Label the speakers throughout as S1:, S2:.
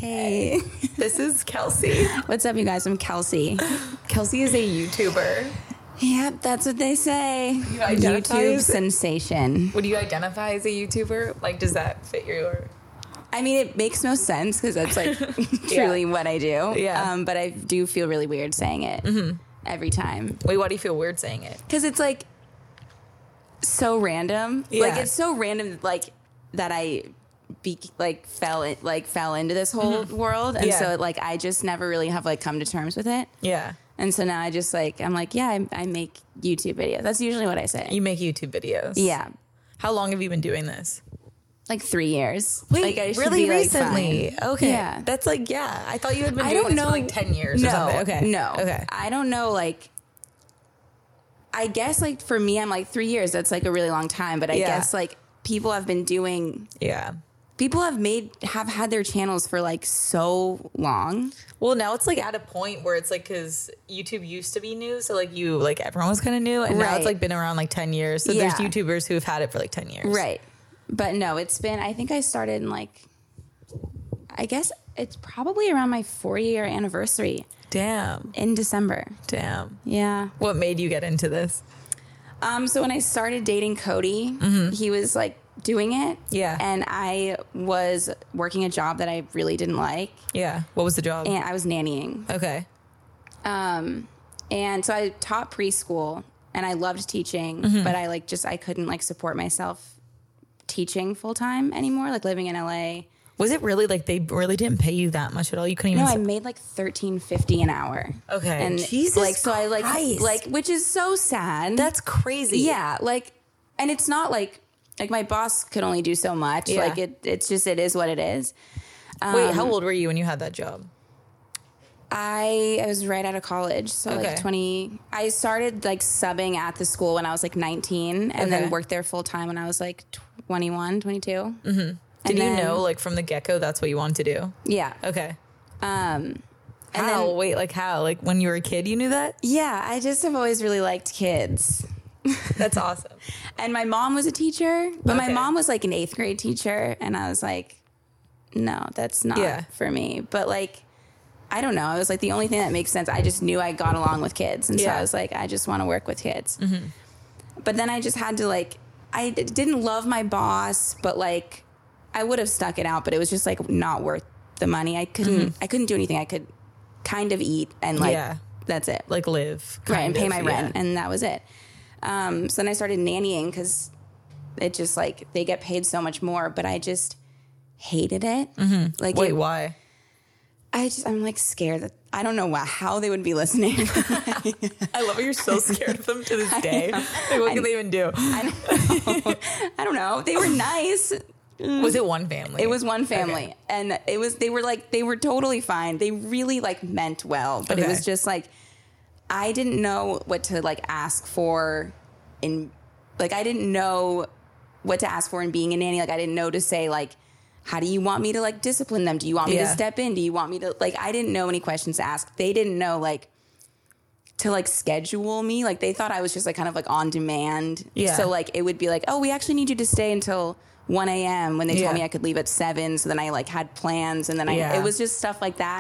S1: Hey.
S2: This is Kelsey.
S1: What's up, you guys? I'm Kelsey.
S2: Kelsey is a YouTuber.
S1: Yep, that's what they say.
S2: identify
S1: YouTube
S2: as-
S1: sensation.
S2: Would you identify as a YouTuber? Like, does that fit your...
S1: I mean, it makes no sense because that's like truly what I do.
S2: Yeah.
S1: But I do feel really weird saying it every time.
S2: Wait, why do you feel weird saying it?
S1: Because it's like so random.
S2: Yeah.
S1: Like it's so random like that I fell into this whole world. And
S2: Yeah.
S1: so like I just never really have like come to terms with it.
S2: Yeah.
S1: And so now I just like, I'm like, yeah, I make YouTube videos. That's usually what I say.
S2: You make YouTube videos.
S1: Yeah.
S2: How long have you been doing this?
S1: Like 3 years.
S2: Wait,
S1: like I should
S2: really
S1: be, like,
S2: recently?
S1: fine.
S2: Okay.
S1: Yeah.
S2: That's like, yeah. I thought you had been
S1: I
S2: doing
S1: don't
S2: this
S1: know.
S2: for like 10 years or something. Okay.
S1: No.
S2: Okay.
S1: I don't know. Like, I guess like for me, I'm like 3 years. That's like a really long time. But I
S2: Yeah.
S1: guess like people have been doing,
S2: Yeah.
S1: people have had their channels for like so long.
S2: Well, now it's like at a point where it's like, because YouTube used to be new. So like everyone was kind of new. And now
S1: Right.
S2: it's like been around like 10 years. So there's
S1: Yeah.
S2: YouTubers who have had it for like 10 years.
S1: Right. But no, it's been, I think I started in like, I guess it's probably around my 4-year anniversary
S2: Damn.
S1: in December.
S2: Damn.
S1: Yeah.
S2: What made you get into this?
S1: So when I started dating Cody, he was like doing it.
S2: Yeah.
S1: And I was working a job that I really didn't like.
S2: Yeah. What was the job?
S1: And I was nannying.
S2: Okay.
S1: And so I taught preschool and I loved teaching, but I I couldn't like support myself teaching full time anymore, like living in LA.
S2: Was it really like they really didn't pay you that much at all? You couldn't even.
S1: No, I made like $13.50 an hour.
S2: Okay.
S1: And
S2: Jesus
S1: like so I
S2: Christ.
S1: which is so sad.
S2: That's crazy.
S1: Yeah, like, and it's not like my boss could only do so much.
S2: Yeah.
S1: Like it is what it is.
S2: Wait, how old were you when you had that job?
S1: I was right out of college, so
S2: Okay.
S1: like 20. I started like subbing at the school when I was like 19, and
S2: Okay.
S1: then worked there full time when I was like 21, 22. Mm-hmm.
S2: Did you know like from the get go that's what you wanted to do?
S1: Yeah.
S2: Okay.
S1: And
S2: How?
S1: then-
S2: Wait, like how? Like when you were a kid, you knew that?
S1: Yeah, I just have always really liked kids.
S2: That's awesome.
S1: And my mom was a teacher, but my
S2: Okay.
S1: mom was like an 8th grade teacher, and I was like, no, that's not
S2: Yeah.
S1: for me. But like, I don't know. It was like the only thing that makes sense. I just knew I got along with kids, and so
S2: Yeah.
S1: I was like, I just want to work with kids. But then I just had to like, I didn't love my boss, but like, I would have stuck it out, but it was just like not worth the money. I couldn't do anything. I could kind of eat and like,
S2: Yeah.
S1: that's it.
S2: Like live.
S1: Right, and pay
S2: kind
S1: my
S2: of,
S1: rent,
S2: yeah.
S1: and that was it. So then I started nannying because it just like they get paid so much more, but I just hated it. Like,
S2: Wait, why?
S1: I'm like scared that I don't know how they would be listening.
S2: I love how you're so scared of them to this day. Like, what can they even do?
S1: I don't know. They were nice.
S2: Was it one family?
S1: It was one family,
S2: Okay.
S1: and they were totally fine. They really like meant well, but it
S2: Okay.
S1: was just like I didn't know what to like ask for I didn't know what to ask for in being a nanny. Like I didn't know to say like, how do you want me to like discipline them? Do you want me to
S2: Yeah.
S1: step in? Do you want me to like, I didn't know any questions to ask. They didn't know like to like schedule me. Like they thought I was just like kind of like on demand.
S2: Yeah.
S1: So like it would be like, oh, we actually need you to stay until 1 a.m. when they
S2: Yeah.
S1: told me I could leave at 7. So then I like had plans, and then
S2: Yeah.
S1: it was just stuff like that.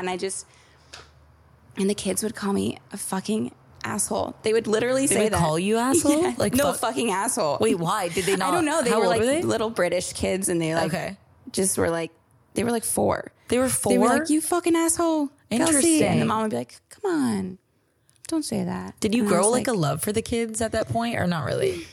S1: And the kids would call me a fucking asshole. They would literally
S2: They
S1: say
S2: would
S1: that.
S2: call you asshole?
S1: Yeah.
S2: Like
S1: no,
S2: fuck-
S1: fucking asshole.
S2: Wait, why? Did they not?
S1: I don't know. They
S2: How
S1: were
S2: old
S1: like
S2: were they?
S1: little British kids, and they like
S2: Okay.
S1: just were like, they were like 4.
S2: They were
S1: They were
S2: 4?
S1: like, you fucking asshole. Kelsey.
S2: Interesting.
S1: And the mom would be like, come on, don't say that.
S2: Did you
S1: And I
S2: grow
S1: was
S2: like a love for the kids at that point or not really?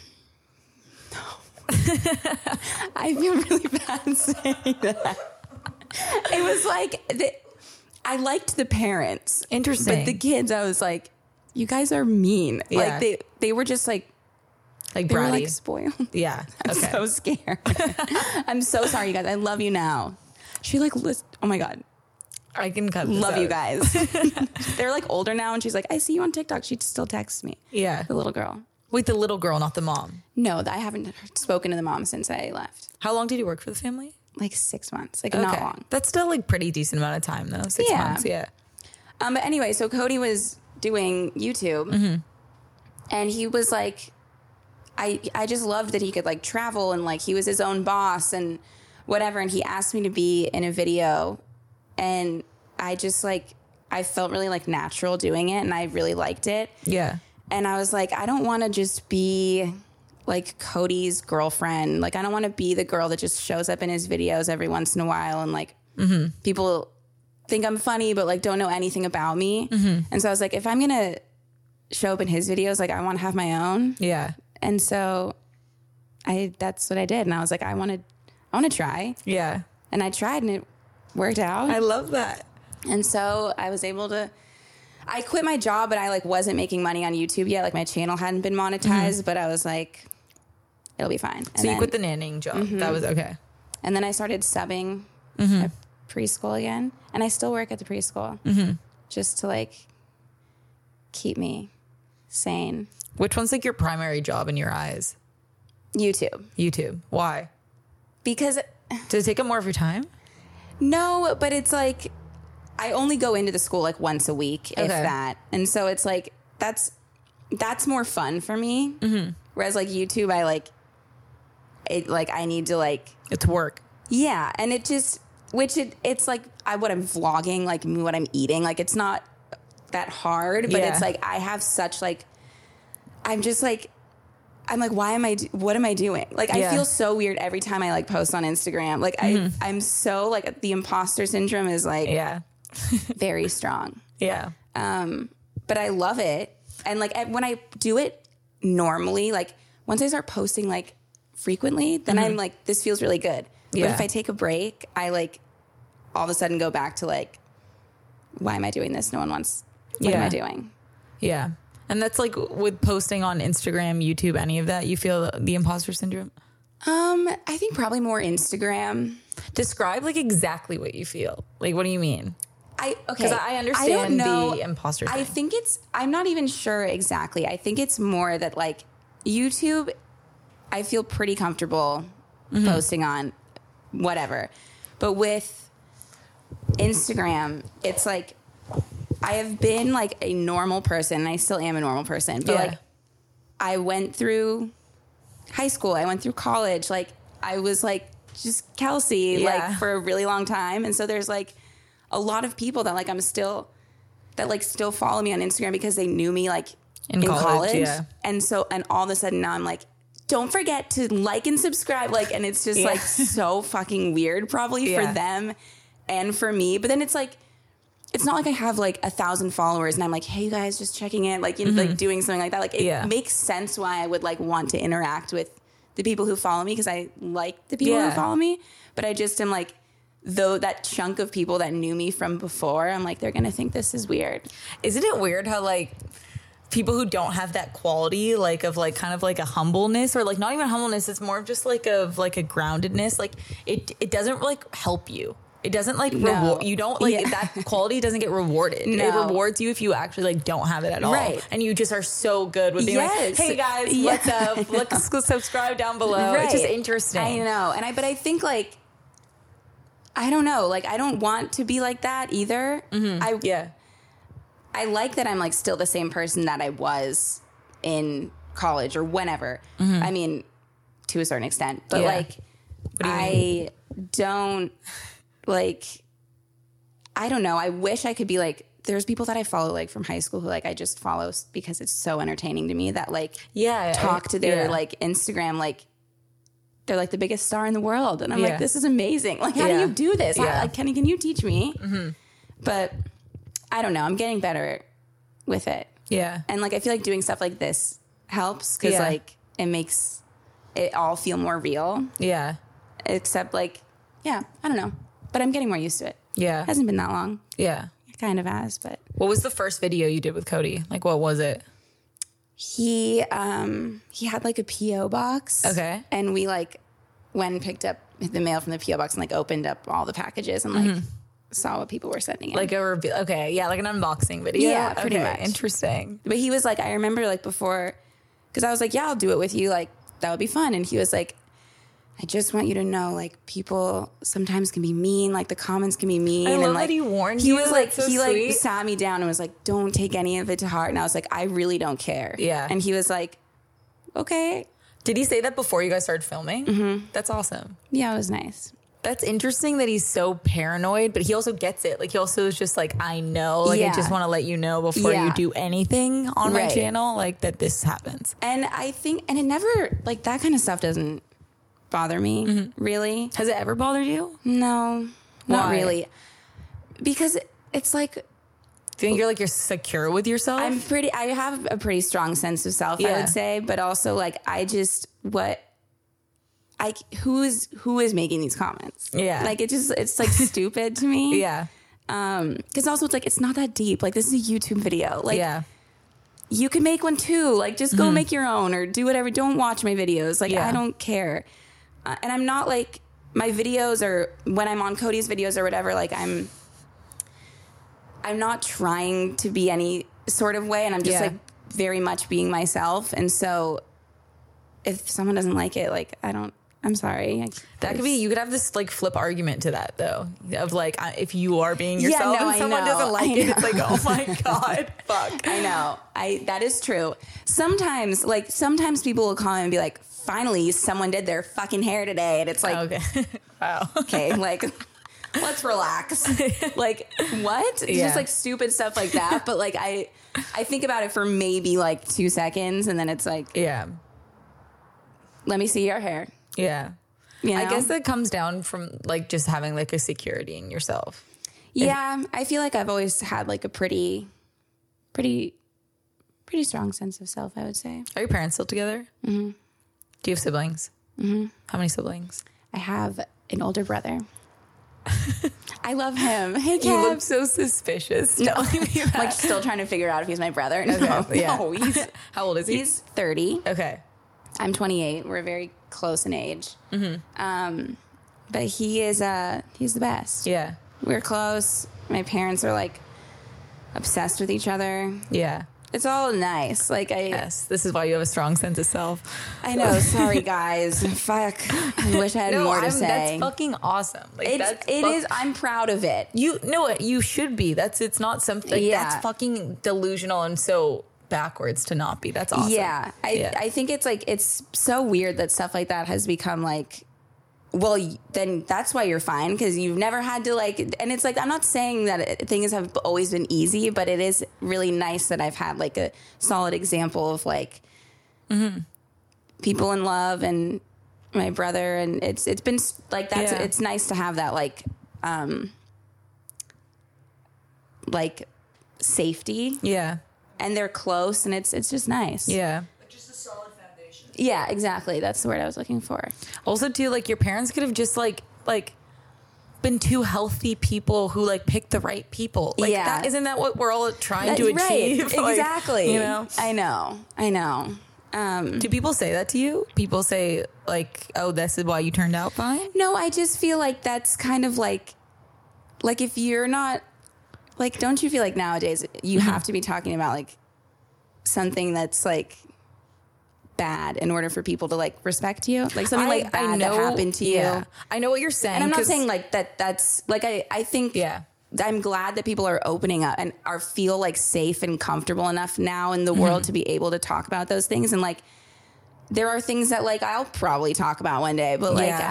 S1: I feel really bad saying that. It was like, I liked the parents.
S2: Interesting.
S1: But the kids, I was like, you guys are mean.
S2: Yeah.
S1: Like they were just like,
S2: Like
S1: they were
S2: bratty.
S1: like spoiled.
S2: Yeah.
S1: I'm
S2: Okay.
S1: so scared. I'm so sorry, you guys. I love you now. She like, oh my God.
S2: I can cut this
S1: Love
S2: out.
S1: you guys. They're like older now, and she's like, I see you on TikTok. She still texts me.
S2: Yeah.
S1: The little girl.
S2: Wait, the little girl, not the mom.
S1: No, I haven't spoken to the mom since I left.
S2: How long did you work for the family?
S1: Like 6 months. Like not long.
S2: That's still like pretty decent amount of time though. 6
S1: Yeah.
S2: months. Yeah.
S1: But anyway, so Cody was doing YouTube, and he was like, I just loved that he could like travel, and like he was his own boss and whatever. And he asked me to be in a video, And I just like, I felt really like natural doing it and I really liked it.
S2: Yeah.
S1: And I was like, I don't want to just be like Cody's girlfriend. Like, I don't want to be the girl that just shows up in his videos every once in a while and like people think I'm funny, but like don't know anything about me. And so I was like, if I'm going to show up in his videos, like I want to have my own.
S2: Yeah.
S1: And so that's what I did. And I was like, I want to try.
S2: Yeah.
S1: And I tried and it worked out.
S2: I love that.
S1: And so I was able to, I quit my job, but I like wasn't making money on YouTube yet. Like my channel hadn't been monetized, but I was like, it'll be fine. And
S2: So you quit the nannying job. That was okay.
S1: And then I started subbing at preschool again. And I still work at the preschool just to like keep me sane.
S2: Which one's like your primary job in your eyes?
S1: YouTube.
S2: YouTube. Why?
S1: Because
S2: Does it take up more of your time?
S1: no, but it's like I only go into the school like once a week, if that. And so it's like that's more fun for me. Whereas like YouTube, I like it. Like I need to like
S2: It's work.
S1: yeah, and it just it's like what I'm vlogging, like what I'm eating. Like it's not that hard, but it's like I have such like I'm just like. I'm like, what am I doing? Like, I feel so weird every time I like post on Instagram. Like I'm so like the imposter syndrome is like very strong.
S2: Yeah.
S1: But I love it. And like when I do it normally, like once I start posting like frequently, then I'm like, this feels really good.
S2: Yeah.
S1: But if I take a break, I like all of a sudden go back to like, why am I doing this? No one wants, what am I doing?
S2: Yeah. And that's like with posting on Instagram, YouTube, any of that, you feel the imposter syndrome?
S1: I think probably more Instagram.
S2: Describe like exactly what you feel. Like, what do you mean?
S1: Okay.
S2: Because I understand
S1: I don't know.
S2: the imposter thing.
S1: I think I'm not even sure exactly. I think it's more that like YouTube, I feel pretty comfortable posting on whatever. But with Instagram, it's like, I have been like a normal person and I still am a normal person, but like I went through high school, I went through college, like I was like just Kelsey like for a really long time. And so there's like a lot of people that like still follow me on Instagram because they knew me like in college. Yeah. And so, and all of a sudden now I'm like, don't forget to like and subscribe. Like, and it's just like so fucking weird probably for them and for me. But then it's like, it's not like I have like 1,000 followers and I'm like, hey, you guys, just checking in, like, you know, like doing something like that. Like it makes sense why I would like want to interact with the people who follow me because I like the people who follow me. But I just am like, though that chunk of people that knew me from before, I'm like, they're going to think this is weird.
S2: Isn't it weird how like people who don't have that quality, like of like kind of like a humbleness or like not even humbleness, it's more of just like of like a groundedness. Like it doesn't like help you. It doesn't like reward you. Don't like that quality doesn't get rewarded. No. It rewards you if you actually like don't have it at all. Right. And you just are so good with being like, hey guys, what's up? Let's subscribe down below. Right. It's just interesting.
S1: I know. But I think like, I don't know. Like, I don't want to be like that either. I like that I'm like still the same person that I was in college or whenever. I mean, to a certain extent, but like, I don't. Like, I don't know. I wish I could be like, there's people that I follow like from high school who like I just follow because it's so entertaining to me that like talk to their like Instagram like they're like the biggest star in the world and I'm like, this is amazing. Like, how do you do this? Like, can you teach me? But I don't know. I'm getting better with it. Yeah. And like I feel like doing stuff like this helps because like it makes it all feel more real. Yeah. Except like, I don't know. But I'm getting more used to it. Yeah. It hasn't been that long. Yeah. It kind of has, but.
S2: What was the first video you did with Cody? Like, what was it?
S1: He had like a P.O. box. Okay. And we like went and picked up the mail from the P.O. box and like opened up all the packages and like saw what people were sending in.
S2: Like a reveal. Okay. Yeah. Like an unboxing video.
S1: Yeah, pretty much.
S2: Interesting.
S1: But he was like, I remember like before, because I was like, yeah, I'll do it with you. Like, that would be fun. And he was like, I just want you to know, like, people sometimes can be mean. Like, the comments can be mean.
S2: I love
S1: and like
S2: that he warned you.
S1: He was like,
S2: so
S1: he
S2: sweet.
S1: like sat me down and was like, don't take any of it to heart. And I was like, I really don't care. Yeah. And he was like, okay.
S2: Did he say that before you guys started filming? That's awesome.
S1: Yeah, it was nice.
S2: That's interesting that he's so paranoid, but he also gets it. Like, he also is just like, I know, like, I just want to let you know before you do anything on my channel, like, that this happens.
S1: And I think, and it never, like, that kind of stuff doesn't bother me, really.
S2: Has it ever bothered you?
S1: No, not really. Because it's like,
S2: do you think you're secure with yourself?
S1: I have a pretty strong sense of self, I would say, but also, like, who is making these comments? Yeah. Like, it's like stupid to me.
S2: Yeah.
S1: Cause also it's like, it's not that deep. Like, this is a YouTube video. Like, you can make one too. Like, just go make your own or do whatever. Don't watch my videos. Like, I don't care. And I'm not like, my videos or when I'm on Cody's videos or whatever, like, I'm not trying to be any sort of way. And I'm just like very much being myself. And so if someone doesn't like it, like, I'm sorry.
S2: That could be, you could have this like flip argument to that though, of like, if you are being yourself and someone doesn't like it, it's like, oh my God, fuck.
S1: I know. That is true. Sometimes people will comment and be like, finally someone did their fucking hair today. And it's like,
S2: okay. Wow.
S1: Okay. Like, let's relax. Like, what? It's just like stupid stuff like that. But like, I think about it for maybe like 2 seconds and then it's like, let me see your hair.
S2: Yeah.
S1: You know?
S2: I guess that comes down from like just having like a security in yourself.
S1: Yeah. I feel like I've always had like a pretty strong sense of self, I would say.
S2: Are your parents still together? Mm-hmm. Do you have siblings? Mm-hmm. How many siblings?
S1: I have an older brother. I love him. Hey, Kev.
S2: You look so suspicious. Telling me that.
S1: Like, still trying to figure out if he's my brother.
S2: Okay.
S1: No,
S2: how old is he?
S1: He's 30.
S2: Okay.
S1: I'm 28. We're very close in age. Mm-hmm. But he's the best.
S2: Yeah.
S1: We're close. My parents are like obsessed with each other.
S2: Yeah.
S1: It's all nice. Like,
S2: yes, this is why you have a strong sense of self.
S1: I know. Sorry, guys. Fuck. I wish I had more to say.
S2: That's fucking awesome. Like,
S1: it is. I'm proud of it.
S2: You know what? You should be. It's not something. Like, that's fucking delusional and so backwards to not be. That's awesome.
S1: Yeah. I think it's like, it's so weird that stuff like that has become like, well, then that's why you're fine, because you've never had to like, and it's like, I'm not saying that things have always been easy, but it is really nice that I've had like a solid example of like people in love and my brother, and it's been like, that's it's nice to have that like safety.
S2: Yeah.
S1: And they're close, and it's just nice.
S2: Yeah.
S3: Just a solid foundation.
S1: Yeah, exactly. That's the word I was looking for.
S2: Also, too, like, your parents could have just like been two healthy people who like picked the right people. Like, isn't that what we're all trying to achieve?
S1: Right. Exactly.
S2: Like, you know?
S1: I know.
S2: Do people say that to you? People say like, "Oh, this is why you turned out fine."
S1: No, I just feel like that's kind of like if you're not like, don't you feel like nowadays you have to be talking about like something that's like bad in order for people to like respect you, like something like bad that happened to you.
S2: I know what you're saying,
S1: and I'm not saying like that's like I think I'm glad that people are opening up and feel like safe and comfortable enough now in the world to be able to talk about those things. And like, there are things that like I'll probably talk about one day, but like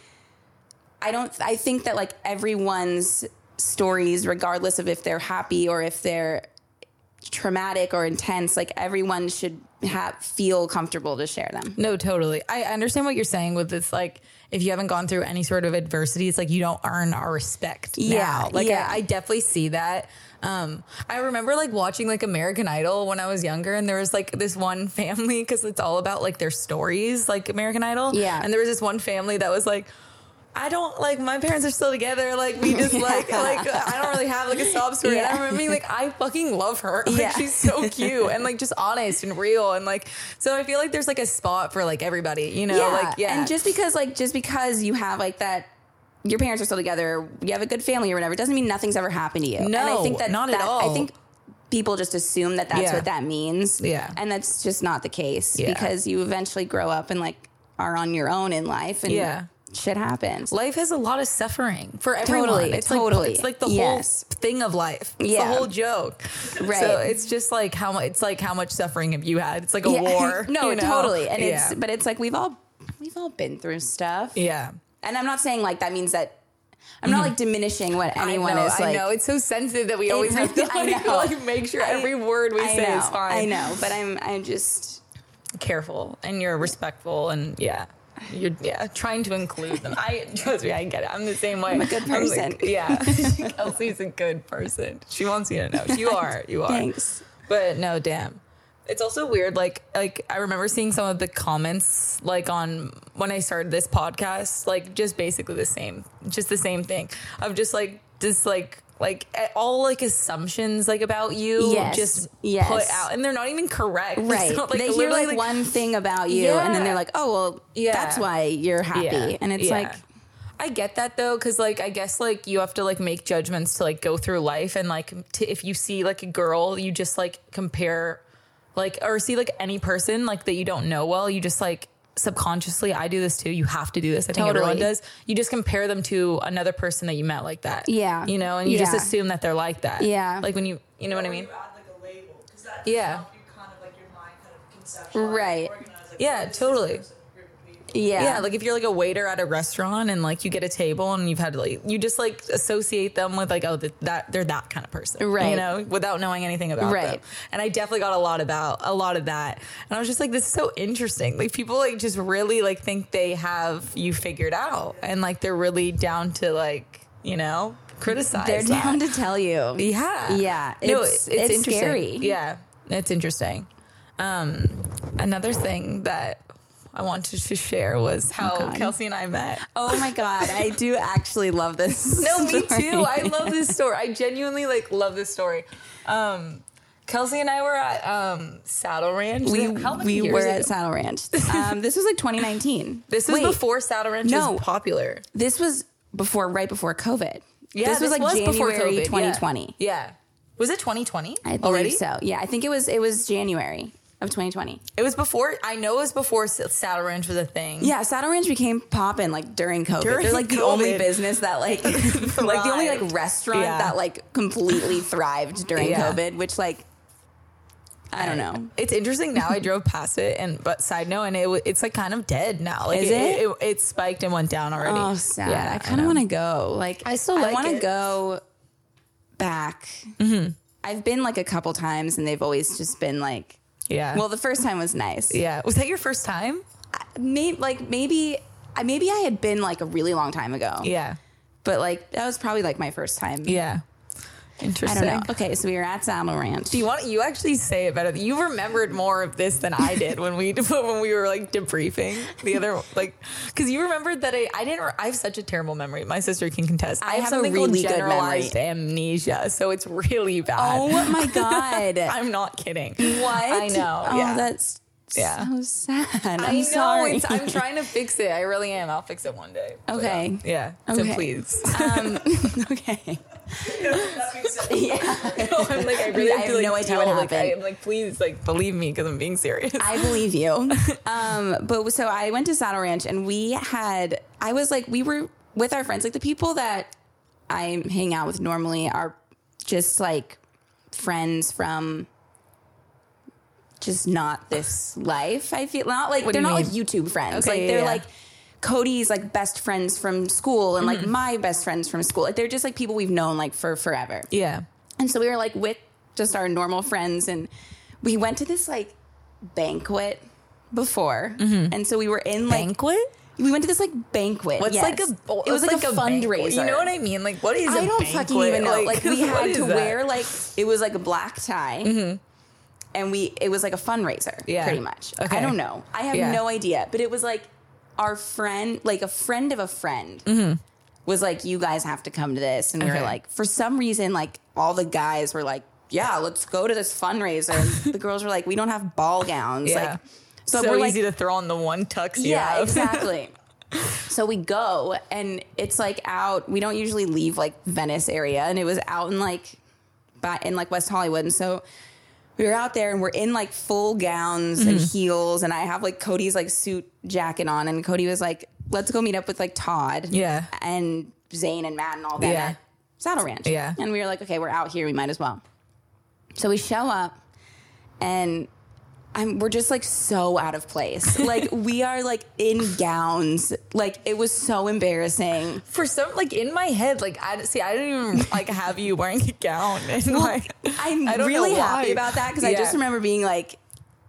S1: I think that like everyone's stories, regardless of if they're happy or if they're traumatic or intense, like everyone should feel comfortable to share them.
S2: No, totally. I understand what you're saying with this. Like, if you haven't gone through any sort of adversity, it's like you don't earn our respect now. Like, I definitely see that. I remember like watching like American Idol when I was younger, and there was like this one family, because it's all about like their stories, like American Idol. Yeah. And there was this one family that was like, I don't like, my parents are still together. Like, we just like I don't really have like a sob story. And I remember being like, I fucking love her. Like, she's so cute and like just honest and real. And like, so I feel like there's like a spot for like everybody, you know? And
S1: just because you have like that, your parents are still together, you have a good family or whatever, doesn't mean nothing's ever happened to you.
S2: No,
S1: and I think that,
S2: not at all.
S1: I think people just assume that that's what that means.
S2: Yeah.
S1: And that's just not the case, because you eventually grow up and like are on your own in life, and shit happens.
S2: Life has a lot of suffering for everyone. It's like the whole thing of life. It's the whole joke. Right. So it's just like how much suffering have you had? It's like a war.
S1: No, totally. And but it's like we've all been through stuff.
S2: Yeah.
S1: And I'm not saying like that means that I'm not like diminishing what anyone is like.
S2: I know it's so sensitive that we always have to like make sure every word we say is fine.
S1: I know, but I'm just
S2: careful, and you're respectful, and you're trying to include them. Trust me, I get it. I'm the same way.
S1: I'm a good person.
S2: Kelsey's a good person. She wants you to know. You are.
S1: Thanks.
S2: But no, damn. It's also weird. Like I remember seeing some of the comments like on when I started this podcast, like just basically the same thing of just like all like assumptions like about you just put out, and they're not even correct.
S1: Right.
S2: So, like,
S1: they hear like one thing about you and then they're like, oh, well, that's why you're happy. And it's like,
S2: I get that though, because like I guess like you have to like make judgments to like go through life, and like if you see like a girl, you just like compare like, or see like any person like that you don't know well, you just like subconsciously, I do this too. You have to do this. I think everyone does. You just compare them to another person that you met like that.
S1: Yeah.
S2: You know, and you just assume that they're like that.
S1: Yeah.
S2: Like when you know what I mean?
S3: You add like a label, because that just help you kind of like your mind kind of conceptualize,
S1: right.
S3: organize, like,
S2: Yeah, totally.
S1: Yeah,
S2: like if you're like a waiter at a restaurant and like you get a table and you've had to like, you just like associate them with like, oh, that they're that kind of person,
S1: right?
S2: You know, without knowing anything about them. And I definitely got a lot of that, and I was just like, this is so interesting. Like people like just really like think they have you figured out, and like they're really down to like, you know, criticize.
S1: They're down to tell you.
S2: Yeah.
S1: It's
S2: interesting.
S1: scary.
S2: Yeah, it's interesting. Another thing that I wanted to share was how Kelsey and I met.
S1: Oh my God. I do actually love this.
S2: No, me too. I love this story. I genuinely like love this story. Kelsey and I were at Saddle Ranch.
S1: We were at Saddle Ranch. This was like 2019.
S2: This was before Saddle Ranch was popular.
S1: This was right before COVID.
S2: Yeah,
S1: this was like January 2020.
S2: Yeah. Was it 2020?
S1: I believe so. Yeah, I think it was January of 2020.
S2: It was before Saddle Ranch was a thing.
S1: Yeah, Saddle Ranch became poppin' like during COVID. They're like the only business that like like the only like restaurant that like completely thrived during COVID, which like I don't know.
S2: It's interesting now. I drove past it, but side note, and it's like kind of dead now. Like
S1: is it?
S2: It spiked and went down already.
S1: Oh, sad. Yeah, I kind of want to go. Like
S2: I want
S1: to go back. Mm-hmm. I've been like a couple times, and they've always just been like.
S2: Yeah.
S1: Well, the first time was nice.
S2: Yeah. Was that your first time?
S1: Maybe I had been like a really long time ago.
S2: Yeah.
S1: But like that was probably like my first time.
S2: Yeah. Interesting.
S1: I don't know. Okay, so we were at Saddle Ranch.
S2: Do you actually say it better? You remembered more of this than I did when we were like debriefing the other because you remembered that I have such a terrible memory. My sister can contest. I have something
S1: really
S2: called generalized amnesia, so it's really bad.
S1: Oh my God.
S2: I'm not kidding.
S1: What?
S2: I know.
S1: Oh,
S2: yeah.
S1: That's so sad. I'm
S2: sorry.
S1: sorry.
S2: I'm trying to fix it. I really am. I'll fix it one day.
S1: Okay.
S2: But, yeah. So please.
S1: Okay.
S3: That makes sense.
S1: Yeah.
S2: I'm like, I really have
S1: no idea what happened.
S2: I'm like, please, like, believe me, because I'm being serious.
S1: I believe you. But so I went to Saddle Ranch, and we were with our friends, like the people that I hang out with normally are just like friends from just not this life. I feel not like they're not like YouTube friends.
S2: Okay,
S1: like they're like Cody's like best friends from school and like my best friends from school. Like they're just like people we've known like for forever.
S2: Yeah.
S1: And so we were like with just our normal friends, and we went to this like banquet before. And so we were in like
S2: banquet.
S1: We went to this like banquet.
S2: What's like a?
S1: It was like a fundraiser.
S2: Banquet. You know what I mean? Like what is?
S1: I don't fucking even know. Like we had to wear like it was like a black tie. And it was like a fundraiser, pretty much.
S2: Okay.
S1: I don't know. I have no idea. But it was like our friend, like a friend of a friend was like, you guys have to come to this. And we were like, for some reason, like all the guys were like, yeah, let's go to this fundraiser. And the girls were like, we don't have ball gowns.
S2: Yeah.
S1: Like,
S2: so
S1: we're
S2: easy to throw on the one tux you
S1: yeah,
S2: have.
S1: exactly. So we go, and it's like out. We don't usually leave like Venice area, and it was out in like West Hollywood. And so we were out there, and we're in like full gowns and heels, and I have like Cody's like suit jacket on, and Cody was like, let's go meet up with like Todd and Zane and Matt and all that at Saddle Ranch.
S2: Yeah.
S1: And we were like, okay, we're out here, we might as well. So we show up, and we're just like so out of place. Like we are like in gowns. Like it was so embarrassing.
S2: For some, like in my head, like I didn't even like have you wearing a gown. And like
S1: I'm
S2: I don't
S1: really
S2: know
S1: happy
S2: why.
S1: about that because I just remember being like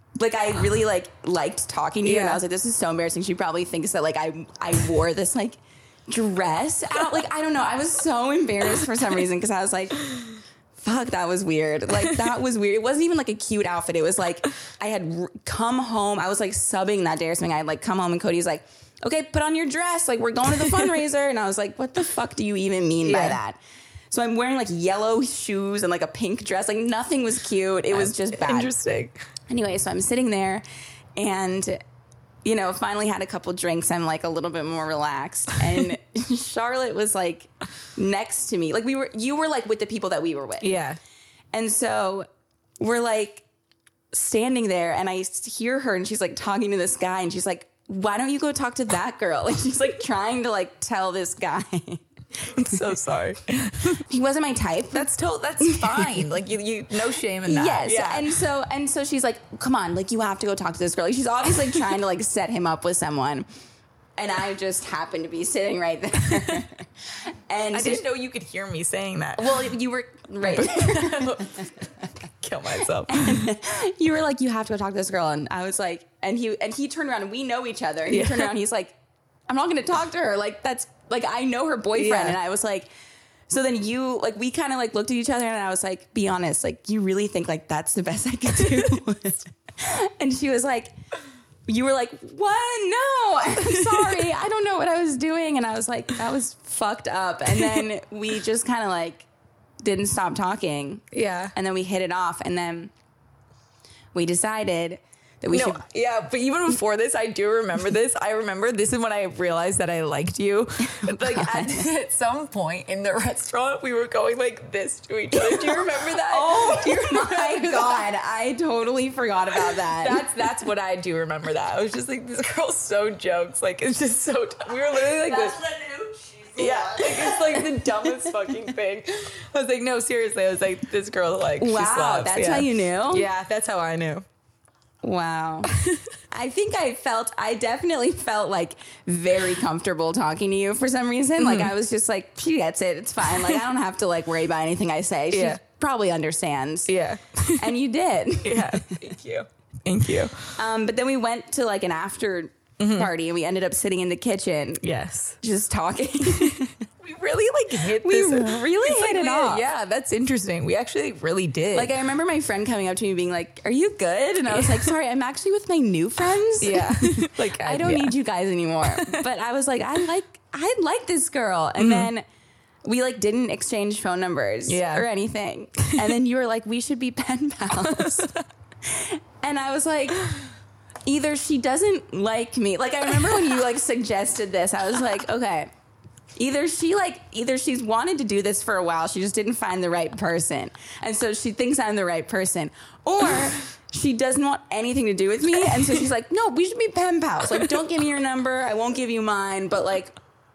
S1: I really like liked talking to you, and I was like, this is so embarrassing. She probably thinks that like I wore this like dress out. Like I don't know. I was so embarrassed for some reason because I was like, fuck, that was weird. Like that was weird. It wasn't even like a cute outfit. It was like I had come home. I was like subbing that day or something. I had like come home and Cody's like, okay, put on your dress. Like we're going to the fundraiser. And I was like, what the fuck do you even mean by that? So I'm wearing like yellow shoes and like a pink dress. Like nothing was cute. It was just bad.
S2: Interesting.
S1: Anyway, so I'm sitting there and, you know, finally had a couple drinks. I'm like a little bit more relaxed. And Charlotte was like next to me. Like you were like with the people that we were with.
S2: Yeah.
S1: And so we're like standing there and I hear her and she's like talking to this guy and she's like, why don't you go talk to that girl? Like she's like trying to like tell this guy.
S2: I'm so sorry.
S1: He wasn't my type.
S2: That's fine. Like you no shame in that.
S1: Yes.
S2: Yeah.
S1: And so she's like, come on, like you have to go talk to this girl. Like, she's obviously like, trying to like set him up with someone. And I just happened to be sitting right there. And
S2: I didn't know you could hear me saying that.
S1: well, you were right there.
S2: Kill myself.
S1: You were like, you have to go talk to this girl. And I was like, and he turned around and we know each other. And he turned around and he's like, I'm not going to talk to her. Like that's like, I know her boyfriend.
S2: Yeah.
S1: And I was like, so then you like, we kind of like looked at each other and I was like, be honest, like you really think like that's the best I could do? And she was like, you were like, what? No, I'm sorry. I don't know what I was doing. And I was like, that was fucked up. And then we just kind of like didn't stop talking.
S2: Yeah.
S1: And then we hit it off. And then we decided that we should.
S2: Yeah, but even before this, I do remember this. I remember this is when I realized that I liked you. Like at some point in the restaurant, we were going like this to each other. Do you remember that?
S1: Oh,
S2: do you remember
S1: my
S2: that?
S1: God. I totally forgot about that.
S2: That's what I do remember that. I was just like, this girl's so jokes. Like, it's just so dumb. We were literally like
S3: That's
S2: this.
S3: the new cheesy
S2: Yeah,
S3: one.
S2: like it's like the dumbest fucking thing. I was like, no, seriously. I was like, this girl, like, she
S1: Wow,
S2: slaps.
S1: that's
S2: Yeah.
S1: how you knew?
S2: Yeah, that's how I knew.
S1: Wow. I think I definitely felt like very comfortable talking to you for some reason. Like I was just like, she gets it. It's fine. Like I don't have to like worry about anything I say. She probably understands.
S2: Yeah.
S1: And you did.
S2: Yeah. Thank you. Thank you.
S1: But then we went to like an after party and we ended up sitting in the kitchen
S2: Yes.
S1: just talking.
S2: We really like hit
S1: We
S2: this.
S1: really
S2: It's
S1: hit it off.
S2: Yeah, that's interesting. We actually really did.
S1: Like I remember my friend coming up to me being like, are you good? And I was like, sorry, I'm actually with my new friends.
S2: yeah. Like
S1: I don't need you guys anymore. But I was like, I like this girl. And then we like didn't exchange phone numbers or anything. And then you were like, we should be pen pals. And I was like, either she doesn't like me. Like I remember when you like suggested this, I was like, okay. Either she's wanted to do this for a while, she just didn't find the right person. And so she thinks I'm the right person. Or she doesn't want anything to do with me. And so she's like, no, we should be pen pals. Like, don't give me your number. I won't give you mine. But like,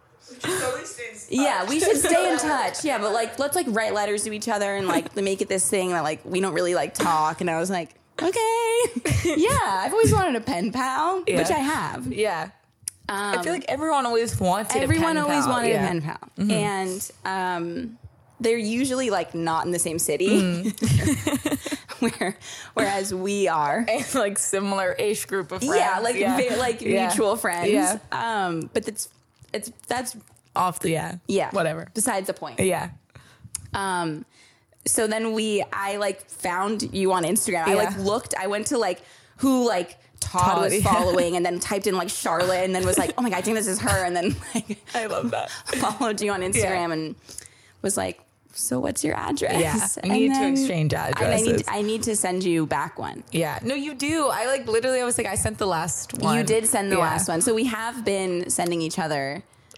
S1: yeah, we should stay in touch. Yeah, but like, let's like write letters to each other and like make it this thing that like we don't really like talk. And I was like, okay. Yeah, I've always wanted a pen pal, which I have.
S2: Yeah. I feel like everyone always wanted
S1: Everyone
S2: a pen
S1: always
S2: pal.
S1: wanted a pen pal. And they're usually like not in the same city. Whereas we are.
S2: And like similar age group of friends.
S1: Yeah, like mutual friends.
S2: Yeah.
S1: But that's
S2: Off the whatever.
S1: Besides the point.
S2: Yeah.
S1: So then I like found you on Instagram. I like looked, I went to like who like Todd was following and then typed in like Charlotte and then was like, oh my God, I think this is her. And then like
S2: I love that.
S1: Followed you on Instagram and was like, so what's your address?
S2: Yeah. I need to exchange addresses.
S1: I need to send you back one.
S2: Yeah. No, you do. I was like, I sent the last one.
S1: You did send the last one. So we have been sending each other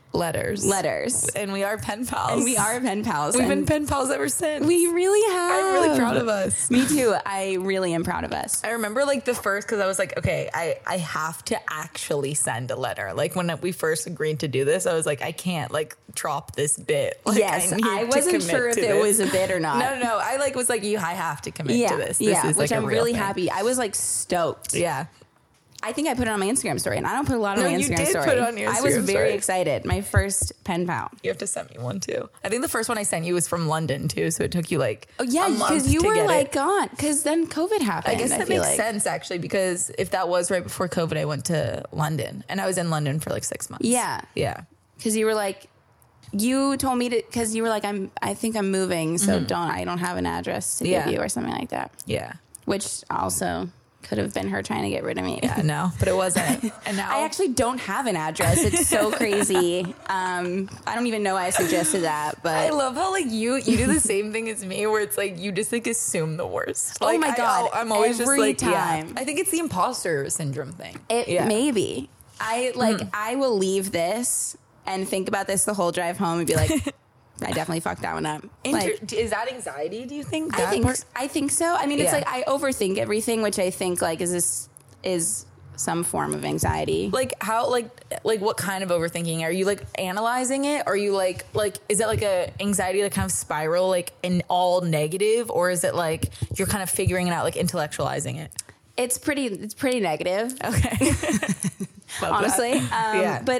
S2: Letters. And we are pen pals.
S1: And we are pen pals.
S2: We've been pen pals ever since.
S1: We really have.
S2: I'm really proud of us.
S1: Me too. I really am proud of us.
S2: I remember like the first, because I was like, okay, I have to actually send a letter. Like when we first agreed to do this, I was like, I can't like drop this bit. Like,
S1: yes, I wasn't sure if it was a bit or not.
S2: No. I like was like, I have to commit to this. This
S1: yeah,
S2: is
S1: which
S2: like
S1: I'm really happy. I was like stoked.
S2: Yeah.
S1: I think I put it on my Instagram story, and I don't put a lot on my Instagram story.
S2: Put it on your Instagram
S1: I was very
S2: story.
S1: excited. My first pen pal.
S2: You have to send me one too. I think the first one I sent you was from London too, so it took you like
S1: a month because you were like gone. Because then COVID happened.
S2: I guess that makes sense actually, because if that was right before COVID, I went to London, and I was in London for like 6 months.
S1: Yeah. Because you were like, you told me to, because you were like, I think I'm moving, so I don't have an address to give you or something like that.
S2: Yeah.
S1: Which also could have been her trying to get rid of me.
S2: Yeah, no, but it wasn't. And now
S1: I actually don't have an address. It's so crazy. I don't even know why I suggested that, but
S2: I love how like you do the same thing as me, where it's like you just like assume the worst. Like,
S1: oh my God.
S2: I'm always
S1: every
S2: just like,
S1: time.
S2: yeah. I think it's the imposter syndrome thing.
S1: Maybe. I will leave this and think about this the whole drive home and be like, I definitely fucked that one up.
S2: Is that anxiety, do you think?
S1: I think so. I mean, it's like I overthink everything, which I think like is some form of anxiety.
S2: Like how like what kind of overthinking? Are you like analyzing it? Are you like is it like a anxiety that kind of spiral like in all negative, or is it like you're kind of figuring it out, like intellectualizing it?
S1: It's pretty negative.
S2: Okay.
S1: Honestly. But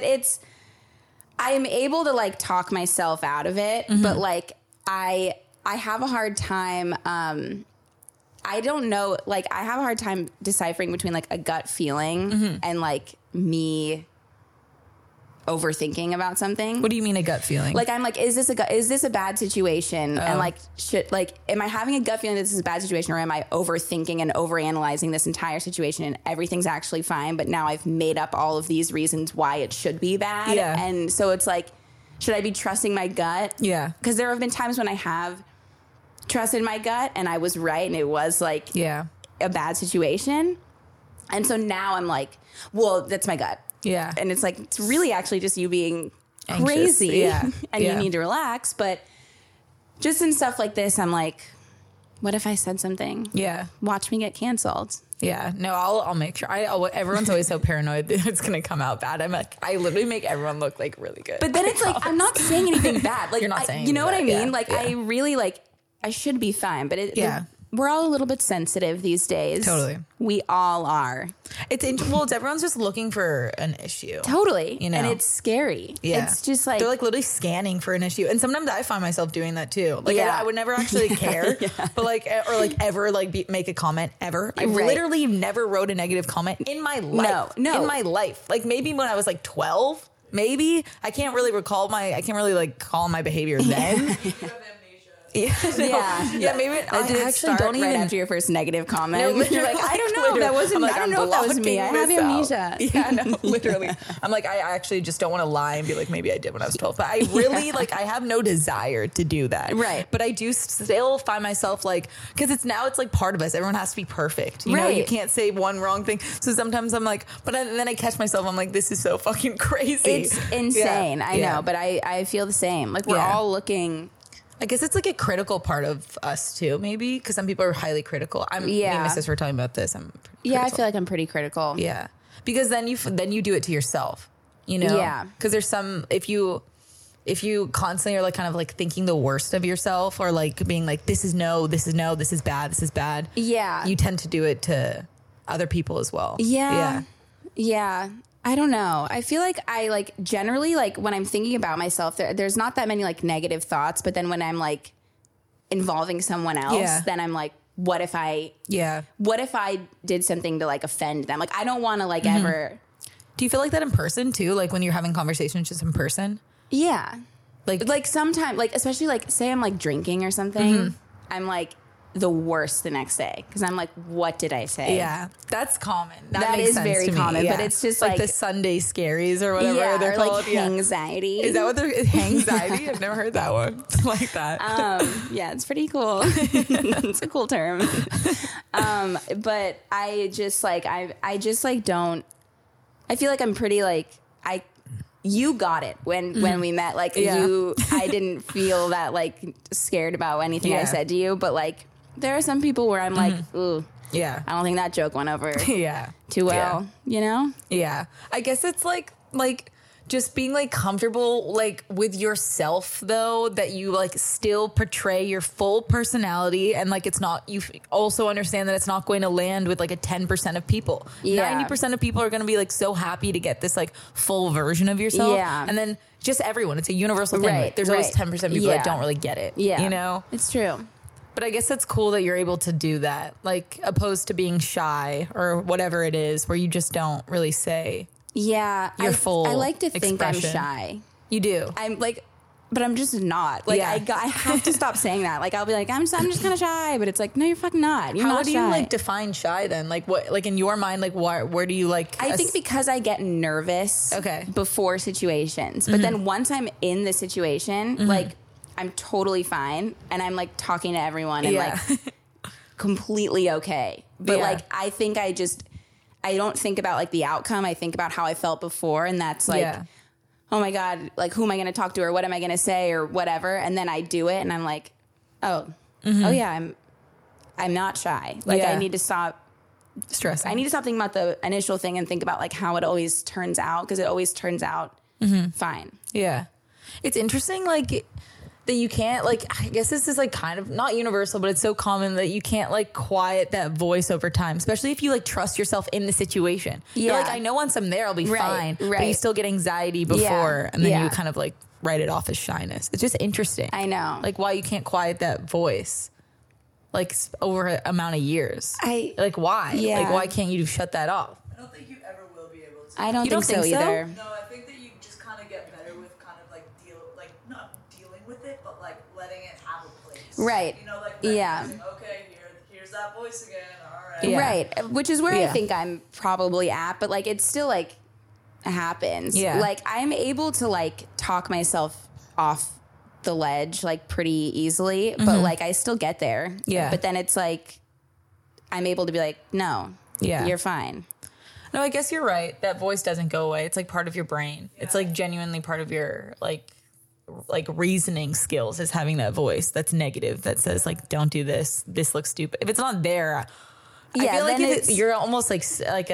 S1: I'm able to like talk myself out of it, but like I have a hard time. I don't know. Like I have a hard time deciphering between like a gut feeling and like me overthinking about something.
S2: What do you mean a gut feeling?
S1: Like I'm like, is this a bad situation? And like, am I having a gut feeling that this is a bad situation, or am I overthinking and overanalyzing this entire situation and everything's actually fine, but now I've made up all of these reasons why it should be bad?
S2: Yeah.
S1: And so it's like, should I be trusting my gut?
S2: Yeah.
S1: Because there have been times when I have trusted my gut and I was right and it was like a bad situation. And so now I'm like, well, that's my gut.
S2: Yeah.
S1: And it's like, it's really actually just you being
S2: anxious.
S1: crazy.
S2: Yeah.
S1: And you need to relax. But just in stuff like this, I'm like, what if I said something?
S2: Yeah.
S1: Watch me get canceled.
S2: Yeah. No, I'll make sure. Everyone's always so paranoid that it's going to come out bad. I'm like, I literally make everyone look like really good.
S1: But then it's like, I'm not saying anything bad. Like,
S2: you're not saying
S1: you know what I mean?
S2: Yeah.
S1: Like, I really like, I should be fine. But we're all a little bit sensitive these days.
S2: Totally.
S1: We all are.
S2: It's everyone's just looking for an issue.
S1: Totally.
S2: You know?
S1: And it's scary.
S2: Yeah.
S1: It's just like,
S2: they're like literally scanning for an issue. And sometimes I find myself doing that too. Like I would never actually care, but like, or like ever like make a comment ever. I literally never wrote a negative comment in my life.
S1: No.
S2: In my life. Like maybe when I was like 12, maybe I can't really recall like call my behavior then. Yeah, maybe
S1: I actually don't even after your first negative comment. No,
S2: literally,
S1: like, I don't know. That wasn't. Like, I don't know if that was me. I have amnesia.
S2: Yeah, no, literally. I'm like, I actually just don't want to lie and be like, maybe I did when I was 12. But I really like, I have no desire to do that.
S1: Right.
S2: But I do still find myself like, because it's like part of us. Everyone has to be perfect. You know, you can't say one wrong thing. So sometimes I'm like, then I catch myself. I'm like, this is so fucking crazy.
S1: It's insane. I know, but I feel the same. Like we're all looking.
S2: I guess it's like a critical part of us too, maybe, because some people are highly critical. Me and my sister were talking about this.
S1: I feel like I'm pretty critical.
S2: Yeah, because then you do it to yourself, you know.
S1: Yeah,
S2: because there's some if you constantly are like kind of like thinking the worst of yourself, or like being like this is bad. Yeah, you tend to do it to other people as well.
S1: Yeah. I don't know. I feel like I like generally like when I'm thinking about myself, there's not that many like negative thoughts. But then when I'm like involving someone else, then I'm like, what if I did something to like offend them? Like I don't want to like ever.
S2: Do you feel like that in person too? Like when you're having conversations just in person?
S1: Yeah. Like sometimes, like especially like say I'm like drinking or something, I'm like the worst the next day because I'm like, what did I say?
S2: Yeah, that's common.
S1: That
S2: makes
S1: is
S2: sense
S1: very
S2: to me.
S1: common, but it's just like
S2: the Sunday scaries or whatever they're called.
S1: Like anxiety.
S2: Is that what they're anxiety? I've never heard that one like that.
S1: Yeah, it's pretty cool. It's a cool term. But I just like I just like don't. I feel like I'm pretty like you got it when we met. Like I didn't feel that like scared about anything I said to you, but like there are some people where I'm like, ooh, I don't think that joke went over too well, you know?
S2: Yeah. I guess it's like just being like comfortable like with yourself though, that you like still portray your full personality, and like it's not, you also understand that it's not going to land with like a 10% of people. 90% of people are going to be like so happy to get this like full version of yourself. And then just everyone, it's a universal thing. Like, there's always 10% of people that don't really get it. You know?
S1: It's true.
S2: But I guess it's cool that you're able to do that, like opposed to being shy or whatever it is, where you just don't really say your full
S1: I like to think
S2: expression.
S1: I'm shy.
S2: You do.
S1: I'm like, but I'm just not. Like I have to stop saying that. Like I'll be like, I'm just kind of shy, but it's like, no, you're fucking not. You're
S2: How
S1: not
S2: do
S1: shy.
S2: you like define shy then? Like what? Like in your mind, like where do you like?
S1: I think because I get nervous before situations, but then once I'm in the situation, like I'm totally fine, and I'm like talking to everyone and like completely okay. But like I think I don't think about like the outcome. I think about how I felt before, and that's like, oh my God, like who am I going to talk to, or what am I going to say, or whatever. And then I do it, and I'm like, oh yeah, I'm not shy. Like I need to stop
S2: stressing.
S1: I need to stop thinking about the initial thing and think about like how it always turns out, because it always turns out fine.
S2: Yeah, it's interesting. Like that you can't, like, I guess this is like kind of not universal, but it's so common that you can't like quiet that voice over time, especially if you like trust yourself in the situation. You're like, I know once I'm there, I'll be fine. But you still get anxiety before, and then you kind of like write it off as shyness. It's just interesting.
S1: I know.
S2: Like why you can't quiet that voice, like over an amount of years. Like why?
S1: Yeah.
S2: Like why can't you shut that off?
S3: I don't think you ever will be able to.
S1: I don't think so either.
S3: No, I think that you just kind of get better with kind of like not dealing with it, but like letting it have a place.
S1: Right.
S3: You know, like okay, here's that voice again. All right.
S1: Right. Which is where I think I'm probably at, but like it's still like happens. Like I'm able to like talk myself off the ledge like pretty easily, but like I still get there. But then it's like I'm able to be like, no, you're fine.
S2: No, I guess you're right. That voice doesn't go away. It's like part of your brain. It's like genuinely part of your like reasoning skills, is having that voice that's negative, that says like, don't do this. This looks stupid. If it's not there, I feel like you're almost like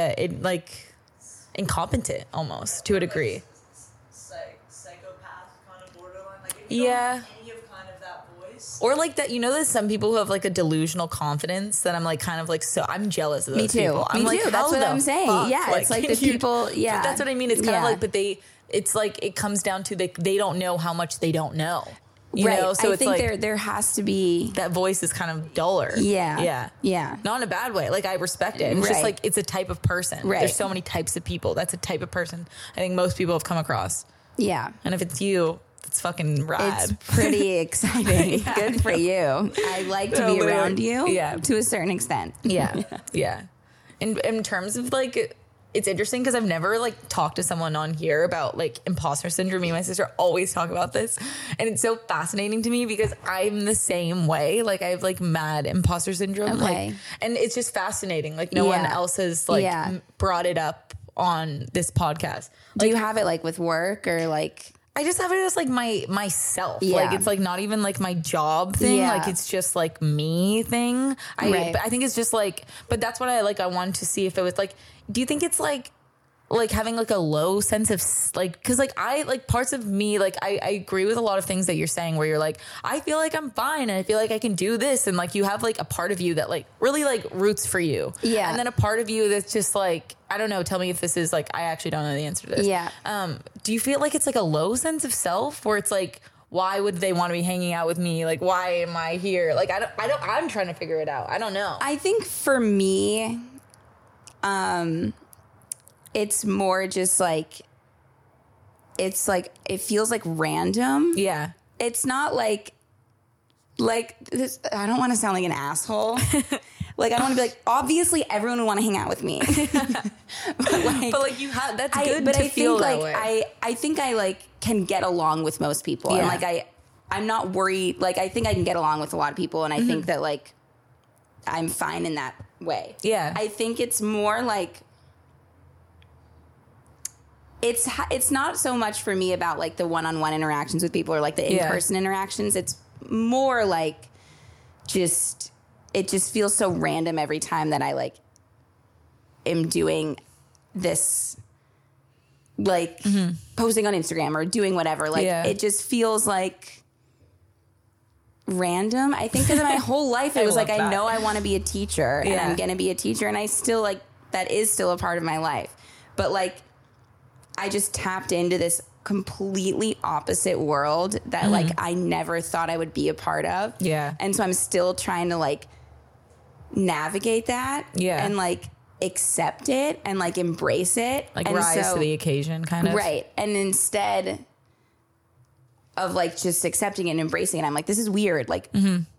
S2: incompetent almost to a degree.
S3: Psychopath kind of borderline. Like if you don't have any of kind of that voice.
S2: Or like that, you know, there's some people who have like a delusional confidence that I'm like kind of like, so I'm jealous of those people. I'm
S1: Me
S2: like,
S1: too. That's what I'm saying.
S2: Fuck?
S1: Yeah, it's like the people.
S2: But that's what I mean. It's kind of like, but it's like it comes down to they don't know how much they don't know. You know? So
S1: I
S2: it's
S1: think
S2: like
S1: there has to be
S2: that voice is kind of duller.
S1: Yeah.
S2: Not in a bad way. Like I respect it. It's just like it's a type of person. There's so many types of people. That's a type of person I think most people have come across.
S1: Yeah.
S2: And if it's you, it's fucking rad.
S1: It's pretty exciting. Good for you. I like to be around you to a certain extent.
S2: Yeah. In terms of like, it's interesting because I've never like talked to someone on here about like imposter syndrome. Me and my sister always talk about this, and it's so fascinating to me because I'm the same way. Like I have like mad imposter syndrome. Like, and it's just fascinating. Like no one else has like brought it up on this podcast.
S1: Do you have it like with work or like?
S2: I just have it as like myself. Like it's like not even like my job thing. Like it's just like me thing. But I think it's just like, but that's what I wanted to see if it was like, do you think it's like having like a low sense of like, cause like I like parts of me, like I agree with a lot of things that you're saying where you're like, I feel like I'm fine and I feel like I can do this. And like you have like a part of you that like really like roots for you. Yeah. And then a part of you that's just like, I don't know, tell me if this is like, I actually don't know the answer to this.
S1: Yeah.
S2: Do you feel like it's like a low sense of self where it's like, why would they want to be hanging out with me? Like, why am I here? Like, I'm trying to figure it out. I don't know.
S1: I think for me, it's more just like, it's like, it feels like random.
S2: Yeah.
S1: It's not like this. I don't want to sound like an asshole. Like, I don't want to be like, obviously everyone would want to hang out with me. but like you have, that's good to feel that way. I think I like can get along with most people. And like, I'm not worried. Like, I think I can get along with a lot of people. And I think that like, I'm fine in that way.
S2: Yeah.
S1: I think it's more like, it's not so much for me about like the one-on-one interactions with people or like the in-person interactions. It's more like it just feels so random every time that I like am doing this, like posting on Instagram or doing whatever. Like it just feels like random. I think because my whole life it was like, I know I want to be a teacher and I'm going to be a teacher, and I still like, that is still a part of my life. But like, I just tapped into this completely opposite world that like I never thought I would be a part of.
S2: Yeah.
S1: And so I'm still trying to like navigate that and like accept it and like embrace it.
S2: Like
S1: and
S2: rise to the occasion kind of.
S1: Right. And instead of like just accepting it and embracing it, I'm like, this is weird. Like,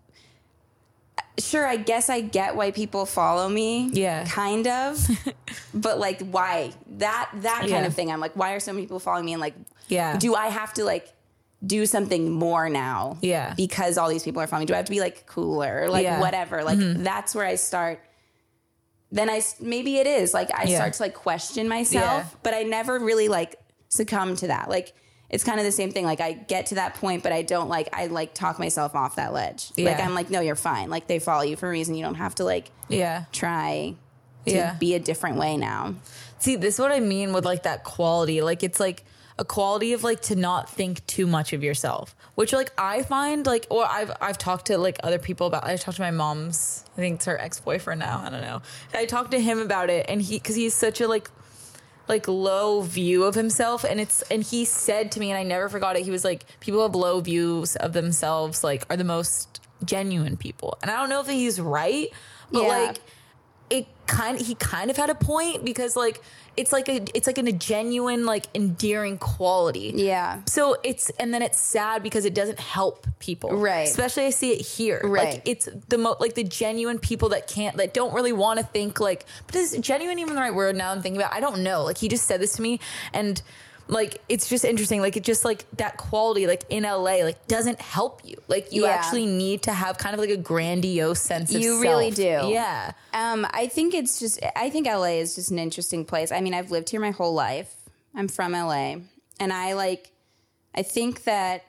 S1: sure, I guess I get why people follow me. Yeah. Kind of. But like, why? That kind of thing. I'm like, why are so many people following me? And like, do I have to like do something more now? Yeah. Because all these people are following me. Do I have to be like cooler or like whatever? Like that's where I start. Then maybe it is like I start to like question myself, but I never really like succumb to that. Like, it's kind of the same thing. Like I get to that point, but I don't like, I like talk myself off that ledge. Like I'm like, no, you're fine. Like they follow you for a reason. You don't have to like try to be a different way now.
S2: See, this is what I mean with like that quality. Like it's like a quality of like to not think too much of yourself, which like I find like, or I've talked to like other people about, I talked to my mom's, I think it's her ex-boyfriend now. I don't know. I talked to him about it, and cause he's such a like low view of himself, and he said to me, and I never forgot it, he was like, people who have low views of themselves like are the most genuine people. And I don't know if he's right, but like he kind of had a point, because like it's like a genuine like endearing quality. Yeah. So and then it's sad because it doesn't help people. Right. Especially I see it here. Right. Like it's the genuine people that don't really want to think like, but is genuine even the right word now I'm thinking about? I don't know. Like he just said this to me, and like it's just interesting. Like it just like that quality like in LA like doesn't help you. Like you actually need to have kind of like a grandiose sense of self.
S1: You really do.
S2: Yeah.
S1: I think I think LA is just an interesting place. I mean, I've lived here my whole life. I'm from LA, and I think that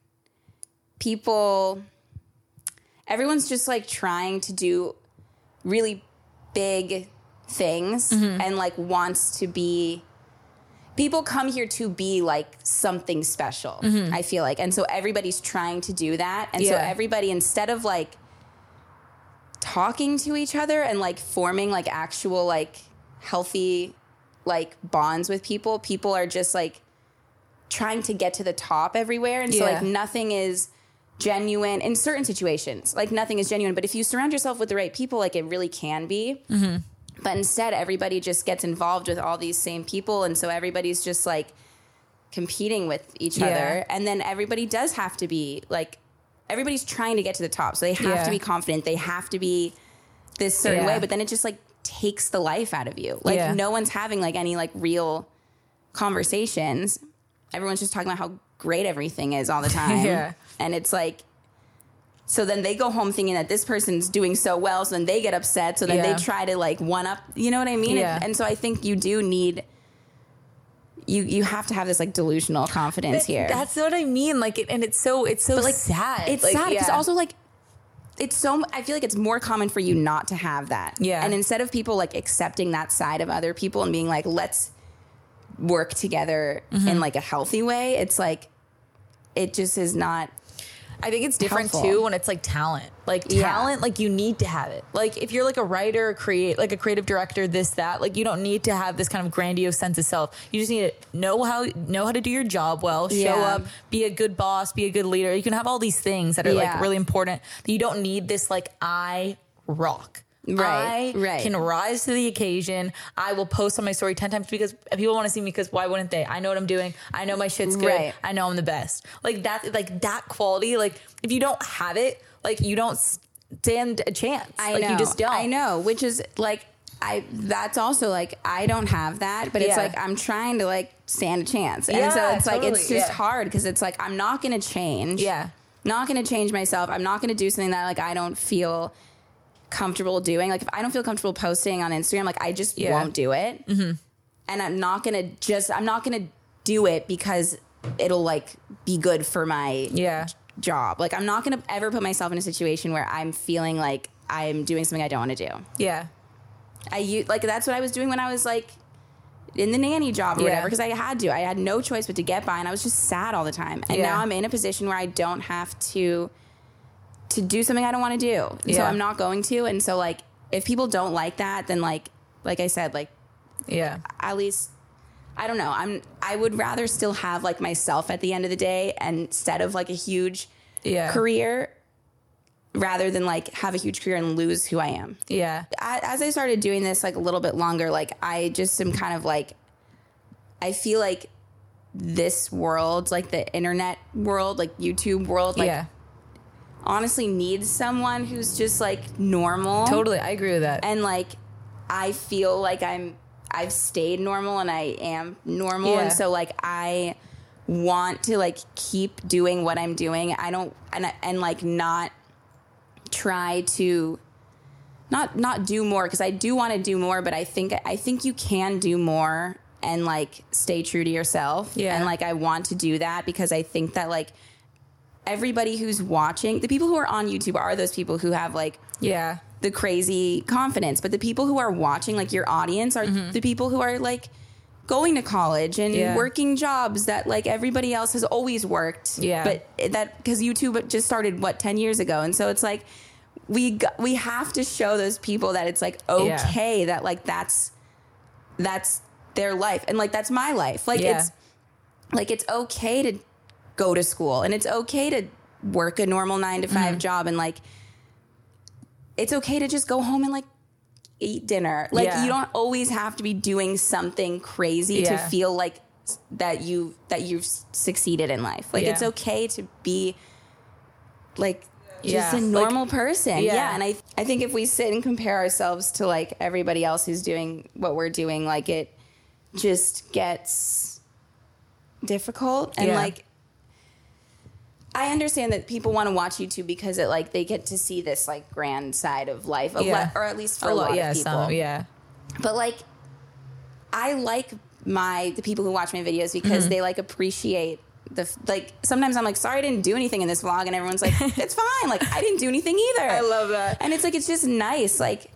S1: everyone's just like trying to do really big things and like wants to be. People come here to be like something special, I feel like. And so everybody's trying to do that. And so everybody, instead of like talking to each other and like forming like actual like healthy like bonds with people are just like trying to get to the top everywhere. And so like nothing is genuine in certain situations. Like nothing is genuine. But if you surround yourself with the right people, like it really can be. But instead, everybody just gets involved with all these same people. And so everybody's just like competing with each other. And then everybody does have to be like, everybody's trying to get to the top. So they have to be confident. They have to be this certain way. But then it just like takes the life out of you. Like no one's having like any like real conversations. Everyone's just talking about how great everything is all the time. And it's like, so then they go home thinking that this person's doing so well. So then they get upset. So then they try to like one up, you know what I mean? And so I think you do need, you have to have this like delusional confidence here.
S2: That's what I mean. Like, and it's so like, sad.
S1: It's
S2: like,
S1: sad because also like, I feel like it's more common for you not to have that. Yeah. And instead of people like accepting that side of other people and being like, let's work together in like a healthy way, it's like, it just is not.
S2: I think it's different too when it's like talent. Like talent, like you need to have it. Like if you're like a writer, like a creative director, this, that, like you don't need to have this kind of grandiose sense of self. You just need to know how to do your job well, show up, be a good boss, be a good leader. You can have all these things that are like really important. You don't need this like I rock. I can rise to the occasion. I will post on my story 10 times because people want to see me, because why wouldn't they? I know what I'm doing. I know my shit's good. I know I'm the best. Like that quality, like if you don't have it, like you don't stand a chance.
S1: I know.
S2: You just don't.
S1: I know, which is like, that's also like, I don't have that, but it's like, I'm trying to like stand a chance. And so it's like, it's just hard because it's like, I'm not going to change. Yeah. Not going to change myself. I'm not going to do something that like, I don't feel comfortable doing. Like if I don't feel comfortable posting on Instagram, like I just won't do it. and I'm not going to do it because it'll like be good for my job. Like, I'm not going to ever put myself in a situation where I'm feeling like I'm doing something I don't want to do.
S2: Yeah.
S1: Like, that's what I was doing when I was like in the nanny job or whatever, because I had no choice but to get by, and I was just sad all the time. And now I'm in a position where I don't have to do something I don't want to do. So I'm not going to. And so like, if people don't like that, then like I said, like, at least, I don't know. I would rather still have like myself at the end of the day, and instead of like a huge career, rather than like have a huge career and lose who I am. Yeah. As I started doing this like a little bit longer, like I just am kind of like, I feel like this world, like the internet world, like YouTube world, like honestly needs someone who's just like normal.
S2: Totally. I agree with that.
S1: And like, I feel like I've stayed normal and I am normal. And so like, I want to like keep doing what I'm doing. I don't, and like not try to not do more, because I do want to do more, but I think you can do more and like stay true to yourself. And like, I want to do that because I think that like everybody who's watching, the people who are on YouTube are those people who have like the crazy confidence, but the people who are watching, like your audience, are the people who are like going to college and working jobs that like everybody else has always worked. But that, because YouTube just started 10 years ago. And so it's like, we have to show those people that it's like, okay, that like, that's their life. And like, that's my life. Like, it's okay to go to school, and it's okay to work a normal 9-to-5 job. And like, it's okay to just go home and like eat dinner. Like, you don't always have to be doing something crazy to feel like that you've succeeded in life. Like, it's okay to be like just a normal person. And I think if we sit and compare ourselves to like everybody else who's doing what we're doing, like it just gets difficult. And like, I understand that people want to watch YouTube because it like they get to see this like grand side of life, or at least for a lot of people. But like, I like the people who watch my videos because they like appreciate like, sometimes I'm like, sorry I didn't do anything in this vlog, and everyone's like, it's fine, like I didn't do anything either.
S2: I love that.
S1: And it's like, it's just nice. Like,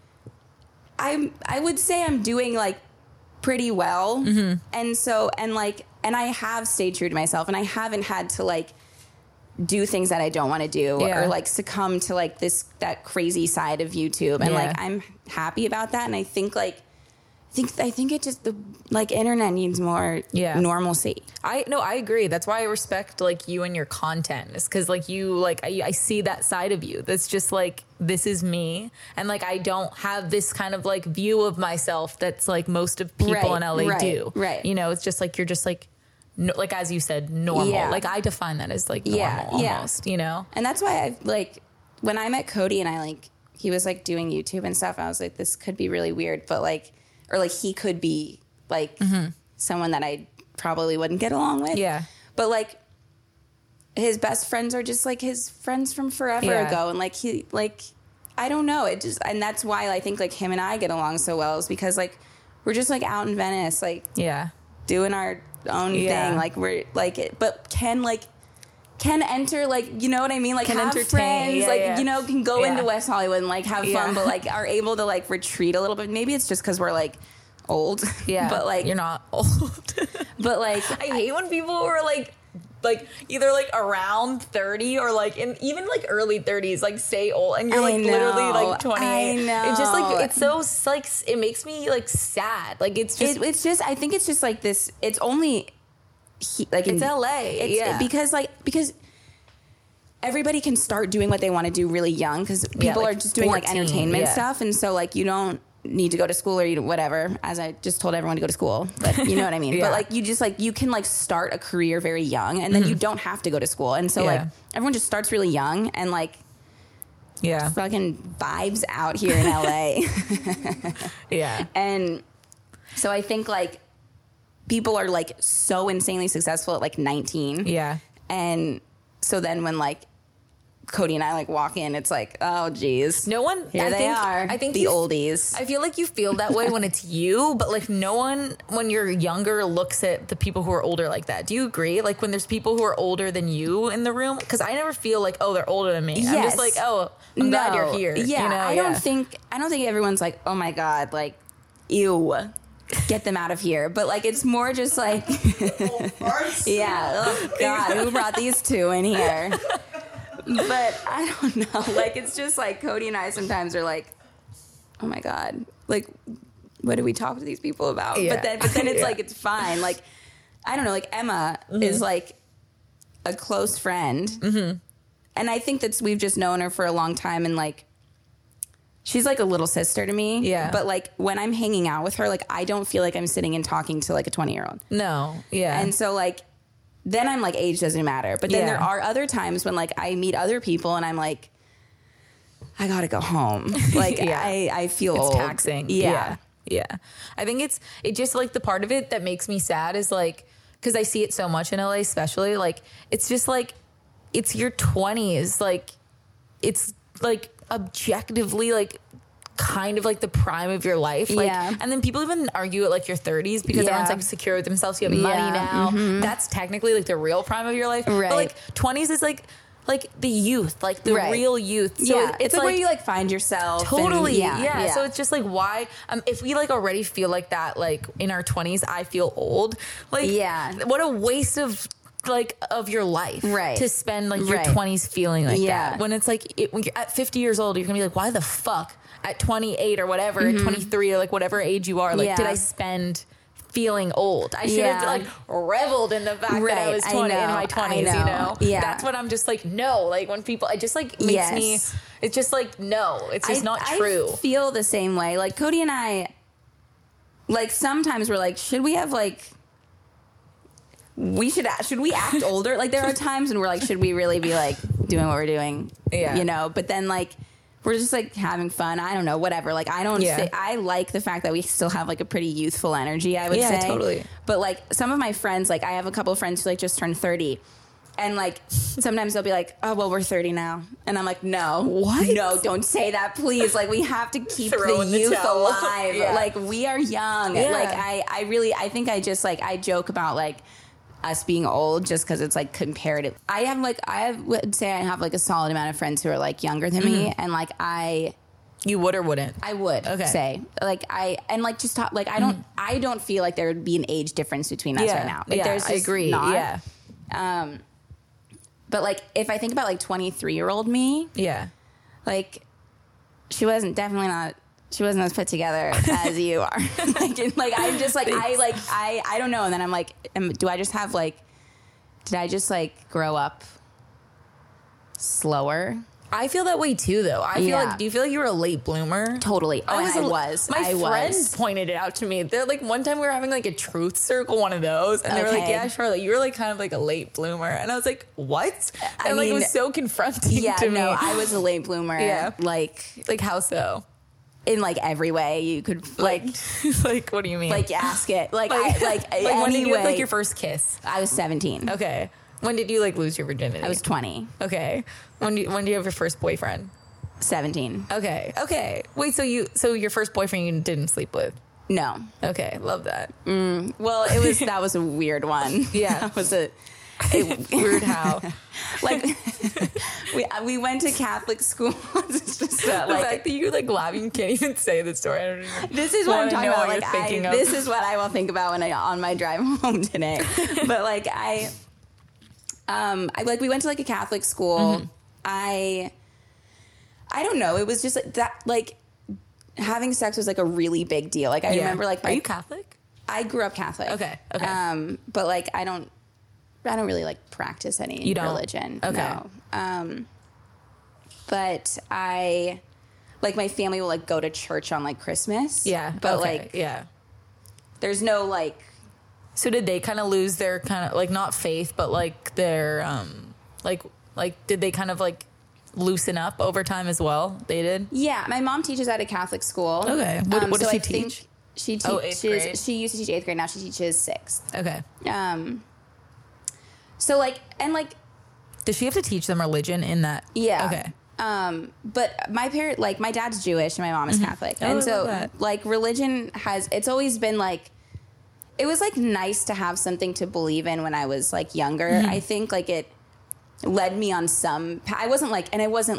S1: I would say I'm doing like pretty well. And so, and I have stayed true to myself, and I haven't had to like do things that I don't want to do or like succumb to like that crazy side of YouTube. And like, I'm happy about that. And I think like, I think it just, the like internet needs more normalcy.
S2: I agree. That's why I respect like you and your content, is because like you, like I see that side of you. That's just like, this is me. And like, I don't have this kind of like view of myself that's like most of people in LA do. Right. You know, it's just like, you're just like, no, like, as you said, normal. Like, I define that as like normal almost, you know?
S1: And that's why I like, when I met Cody and I like, he was like doing YouTube and stuff, I was like, this could be really weird, but like, or like he could be like someone that I probably wouldn't get along with. But like, his best friends are just like his friends from forever ago. And like, he, like, I don't know. It just, and that's why I think like him and I get along so well, is because like, we're just like out in Venice, like doing our own thing. Like, we're like it, but can enter, like, you know what I mean? Like, can have friends, like, you know, can go into West Hollywood and like have fun, but like are able to like retreat a little bit. Maybe it's just because we're like old. But like,
S2: you're not old.
S1: But like,
S2: I hate when people are like either like around 30 or like in even like early 30s, like stay old, and you're like literally like 28.
S1: I know.
S2: It's just like, it's so like, it makes me like sad. Like, it's just
S1: I think it's just like this. It's only like
S2: it's LA.
S1: Because everybody can start doing what they want to do really young, because people
S2: like
S1: are just doing
S2: 14,
S1: like entertainment stuff, and so like, you don't need to go to school or whatever, as I just told everyone to go to school, but you know what I mean? But like, you just like, you can like start a career very young, and then you don't have to go to school, and so like, everyone just starts really young, and like, fucking vibes out here in LA. And so I think like, people are like so insanely successful at like 19. And so then when like Cody and I like walk in, it's like, oh geez,
S2: No one.
S1: here
S2: I
S1: they
S2: think,
S1: are.
S2: I think
S1: the oldies.
S2: I feel like you feel that way when it's you, but like no one when you're younger looks at the people who are older like that. Do you agree? Like when there's people who are older than you in the room, because I never feel like, oh, they're older than me. I'm
S1: Yes.
S2: just like, oh, I'm glad you're here.
S1: Yeah,
S2: you know?
S1: I don't think everyone's like, oh my god, like, ew, get them out of here. But like, it's more just like, yeah, oh god, who brought these two in here? But I don't know. Like, it's just like Cody and I sometimes are like, oh my god, like, what do we talk to these people about?
S2: Yeah.
S1: But then it's
S2: Yeah.
S1: like, it's fine. Like, I don't know. Like Emma is like a close friend, and I think we've just known her for a long time, and like, she's like a little sister to me.
S2: Yeah.
S1: But like when I'm hanging out with her, like I don't feel like I'm sitting and talking to like a 20-year-old.
S2: No. Yeah.
S1: And so like, then I'm like, age doesn't matter. But then
S2: Yeah.
S1: there are other times when like I meet other people and I'm like, I gotta go home. Like
S2: Yeah.
S1: I feel
S2: it's
S1: old.
S2: taxing.
S1: Yeah.
S2: Yeah. I think it just like the part of it that makes me sad is like, because I see it so much in LA, especially like, it's just like, it's your 20s. Like, it's like objectively like kind of like the prime of your life. Like,
S1: Yeah.
S2: and then people even argue at like your 30s because
S1: Yeah.
S2: everyone's like secure with themselves. You have money
S1: Yeah.
S2: now. That's technically like the real prime of your life.
S1: Right.
S2: But like 20s is like the youth, like the
S1: Right.
S2: real youth. So
S1: Yeah. It's like where you like find yourself. and-
S2: Totally.
S1: yeah.
S2: Yeah. So it's just like why if we like already feel like that, like in our 20s, I feel old. Like,
S1: Yeah.
S2: what a waste of like of your life,
S1: Right.
S2: to spend like your
S1: Right.
S2: 20s feeling like
S1: Yeah.
S2: that. When it's like when you're at 50 years old, you're gonna be like, why the fuck at 28 or whatever, at 23 or like whatever age you are, like
S1: Yeah.
S2: did I spend feeling old? I should have
S1: Yeah.
S2: like reveled in the fact that I
S1: Right.
S2: was
S1: I
S2: 20 in
S1: know.
S2: my 20s,
S1: I
S2: you
S1: know.
S2: know?
S1: Yeah.
S2: That's what I'm just like, no. Like when people, it just like makes me,
S1: Yes.
S2: it's just like, no, it's just not true.
S1: I feel the same way. Like Cody and I, like sometimes we're like, should we have like, should we act older? Like there are times when we're like, should we really be like doing what we're doing?
S2: Yeah.
S1: You know, but then like, we're just like having fun. I don't know, whatever. Like I don't,
S2: Yeah.
S1: I like the fact that we still have like a pretty youthful energy, I would
S2: Yeah,
S1: say.
S2: totally.
S1: But like some of my friends, like I have a couple of friends who like just turned 30. And like sometimes they'll be like, oh, well, we're 30 now. And I'm like, no.
S2: What?
S1: No, don't say that, please. Like we have to keep
S2: Throw
S1: the
S2: in the
S1: youth
S2: towel.
S1: alive.
S2: Yeah.
S1: Like we are young.
S2: Yeah.
S1: Like I think I just like, I joke about like us being old just because it's like comparative. Would say I have like a solid amount of friends who are like younger than me. And like
S2: You would or wouldn't?
S1: I would
S2: Okay.
S1: say like I don't feel like there would be an age difference between us right now. Like
S2: yeah,
S1: there's
S2: I
S1: just
S2: agree.
S1: not.
S2: Yeah.
S1: But like if I think about like 23-year-old me,
S2: Yeah.
S1: like she wasn't as put together as you are. like I'm just like I don't know. And then I'm like, did I just like grow up slower?
S2: I feel that way too, though. I feel
S1: Yeah.
S2: like, do you feel like you were a late bloomer?
S1: Totally. Oh, I was.
S2: My
S1: I
S2: friend
S1: was.
S2: pointed it out to me. They're like, one time we were having like a truth circle, one of those, and they were like,
S1: Okay.
S2: "Yeah, Charlotte, you were like kind of like a late bloomer," and I was like, "What?" And
S1: I
S2: like it
S1: mean,
S2: was so confronting
S1: Yeah,
S2: to
S1: no,
S2: me.
S1: I was a late bloomer.
S2: Yeah.
S1: Like
S2: Like how so?
S1: in like every way you could like
S2: Like what do you mean?
S1: ask it. Like
S2: like
S1: any
S2: when did you have
S1: way.
S2: like your first kiss?
S1: I was 17.
S2: Okay. When did you like lose your virginity?
S1: I was 20.
S2: Okay. When do you have your first boyfriend?
S1: 17.
S2: Okay. Okay. Wait, so your first boyfriend you didn't sleep with?
S1: No.
S2: Okay, love that.
S1: Well, that was a weird one.
S2: Yeah.
S1: That was
S2: Weird how.
S1: like we went to Catholic school. It's just
S2: The
S1: like
S2: fact that you like laughing, you can't even say the story. I don't even.
S1: this is what I'm
S2: wanna
S1: talking
S2: know
S1: about.
S2: what
S1: Like
S2: you're thinking of.
S1: this is what I will think about when on my drive home today. But like we went to like a Catholic school. I don't know. It was just like that. Like having sex was like a really big deal. Like I remember like
S2: Are you Catholic?
S1: I grew up Catholic.
S2: Okay, okay.
S1: But like I don't really like practice any
S2: You don't?
S1: religion.
S2: Okay.
S1: No. But I like my family will like go to church on like Christmas.
S2: Yeah.
S1: But
S2: okay,
S1: like
S2: yeah.
S1: there's no like
S2: So did they kind of lose their kind of like not faith, but like their like did they kind of like loosen up over time as well? They did.
S1: yeah. My mom teaches at a Catholic school.
S2: Okay. What does
S1: so
S2: she
S1: I think
S2: teach?
S1: She teaches.
S2: Oh, 8th grade?
S1: She used to teach 8th grade. Now she teaches 6th.
S2: Okay.
S1: So like and like
S2: Does she have to teach them religion in that?
S1: Yeah.
S2: Okay.
S1: But my my dad's Jewish and my mom is Catholic.
S2: Oh,
S1: and
S2: I love
S1: so
S2: that.
S1: like religion it's always been like, it was like nice to have something to believe in when I was like younger. I think like it led me on some, I wasn't like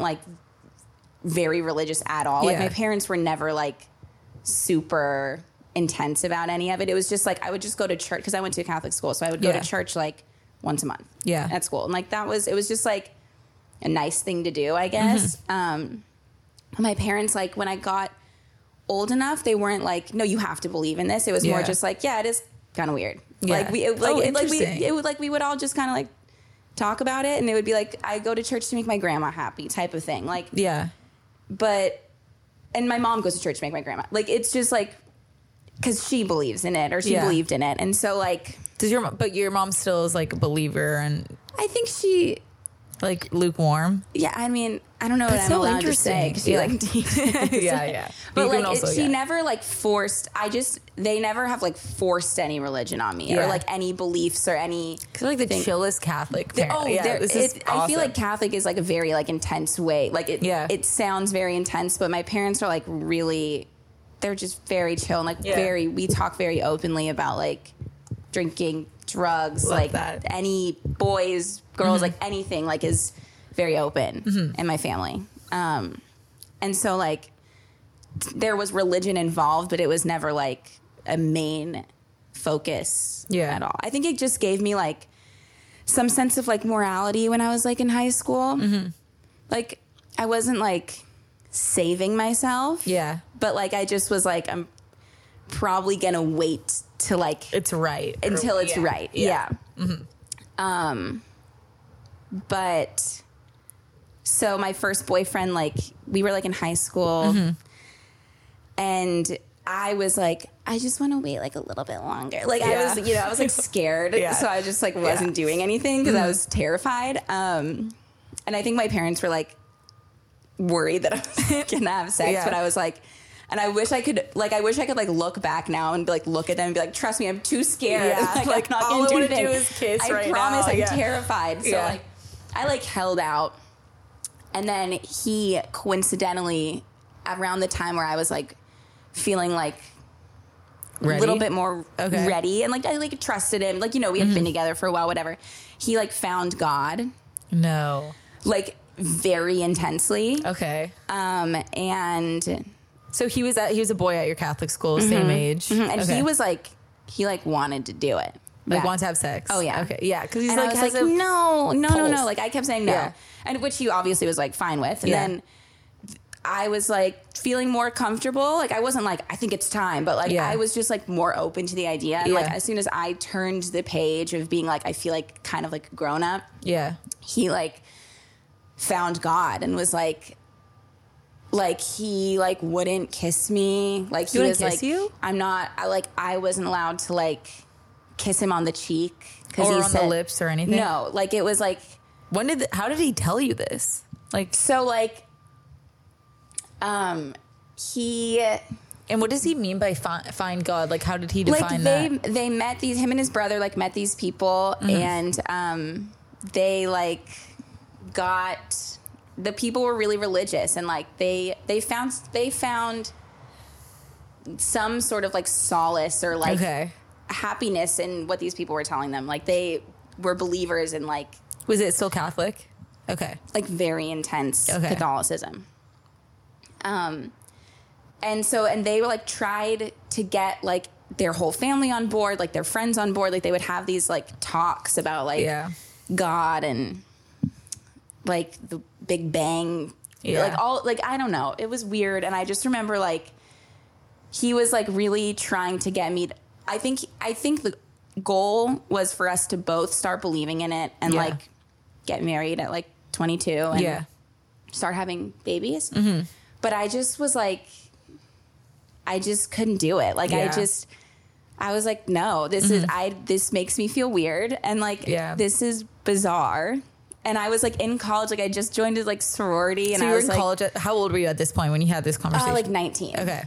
S1: very religious at all. Like
S2: Yeah.
S1: my parents were never like super intense about any of it. It was just like, I would just go to church because I went to a Catholic school. So I would go
S2: Yeah.
S1: to church like once a month
S2: Yeah.
S1: at school. And like, it was just like a nice thing to do, I guess. My parents, like when I got old enough, they weren't like, no, you have to believe in this. It was more
S2: Yeah.
S1: just like, yeah, it is kind of weird.
S2: Yeah.
S1: Like we would all just kind of like talk about it. And it would be like, I go to church to make my grandma happy type of thing. Like,
S2: Yeah.
S1: and my mom goes to church to make my grandma. Like, it's just like, because she believes in it or she
S2: Yeah.
S1: believed in it. And so like,
S2: But your mom still is like a believer and
S1: I think she,
S2: like lukewarm.
S1: yeah, I mean, I don't know
S2: That's
S1: what I'm
S2: so
S1: allowed to say.
S2: interesting.
S1: 'Cause she like,
S2: Yeah.
S1: But
S2: You can
S1: like,
S2: also,
S1: she
S2: yeah.
S1: never like forced, they never have like forced any religion on me or
S2: Yeah.
S1: like any beliefs or any.
S2: Cause like the chillest Catholic parent.
S1: Oh,
S2: yeah, this is
S1: I feel
S2: awesome.
S1: like Catholic is like a very like intense way. Like it sounds very intense, but my parents are like really, they're just very chill and like we talk very openly about like drinking, drugs,
S2: Love
S1: like
S2: that.
S1: any boys, girls, like anything like is very open in my family. And so like there was religion involved, but it was never like a main focus at all. I think it just gave me like some sense of like morality when I was like in high school. Like I wasn't like saving myself.
S2: Yeah.
S1: But like I just was like, I'm probably gonna wait to like
S2: It's right.
S1: until it's right. Yeah.
S2: Mm-hmm.
S1: But so my first boyfriend, like we were like in high school and I was like, I just want to wait like a little bit longer. Like I was like scared. So I just like wasn't doing anything because I was terrified. And I think my parents were like worried that I was going to have sex, but I was like, and I wish I could like look back now and like look at them and be like, trust me, I'm too scared.
S2: Like
S1: I'm not
S2: all I
S1: going
S2: want
S1: to
S2: to do is kiss right now.
S1: I promise I'm
S2: Yeah.
S1: terrified. So like I like held out. And then he coincidentally around the time where I was like feeling like
S2: Ready?
S1: a little bit more
S2: Okay.
S1: ready and like I like trusted him. Like, you know, we had been together for a while, whatever. He like found God
S2: No.
S1: like very intensely.
S2: Okay.
S1: And
S2: So he was a boy at your Catholic school, same age.
S1: and
S2: Okay.
S1: he was like, he like wanted to do it.
S2: like
S1: back.
S2: want to have sex.
S1: Oh, yeah.
S2: Okay. Yeah. Because he's
S1: And I
S2: like,
S1: was
S2: has
S1: like,
S2: a
S1: no.
S2: pulse.
S1: Like I kept saying no.
S2: Yeah.
S1: And which he obviously was like fine with. And
S2: Yeah.
S1: then I was like feeling more comfortable. Like I wasn't like, I think it's time, but like
S2: Yeah.
S1: I was just like more open to the idea. And like
S2: Yeah.
S1: as soon as I turned the page of being like, I feel like kind of like grown up,
S2: Yeah.
S1: he like found God and was like he like wouldn't kiss me. Like he
S2: wouldn't
S1: was
S2: kiss
S1: like,
S2: you?
S1: I wasn't allowed to like kiss him on the cheek
S2: Or
S1: he
S2: on the lips or anything?
S1: No, like it was like,
S2: How did he tell you this? Like,
S1: so like, he
S2: and what does he mean by find God? Like, how did he
S1: like
S2: define that?
S1: they met him and his brother like met these people and they like got, the people were really religious and like they found some sort of like solace or like
S2: Okay.
S1: happiness in what these people were telling them. Like they were believers in like
S2: Was it still Catholic? Okay.
S1: very intense
S2: Okay.
S1: Catholicism. And they were like tried to get like their whole family on board, like their friends on board. Like they would have these like talks about like God and like the Big Bang, like all like, I don't know. It was weird. And I just remember like he was like really trying to get me. I think the goal was for us to both start believing in it and like get married at like 22 and start having babies. Mm-hmm. But I just was like, I just couldn't do it. Like I was like, no, this makes me feel weird. And like, this is bizarre. And I was like in college, like I just joined a like sorority. And
S2: So you
S1: I
S2: were
S1: was
S2: in
S1: like,
S2: college. How old were you at this point when you had this conversation?
S1: like 19.
S2: Okay.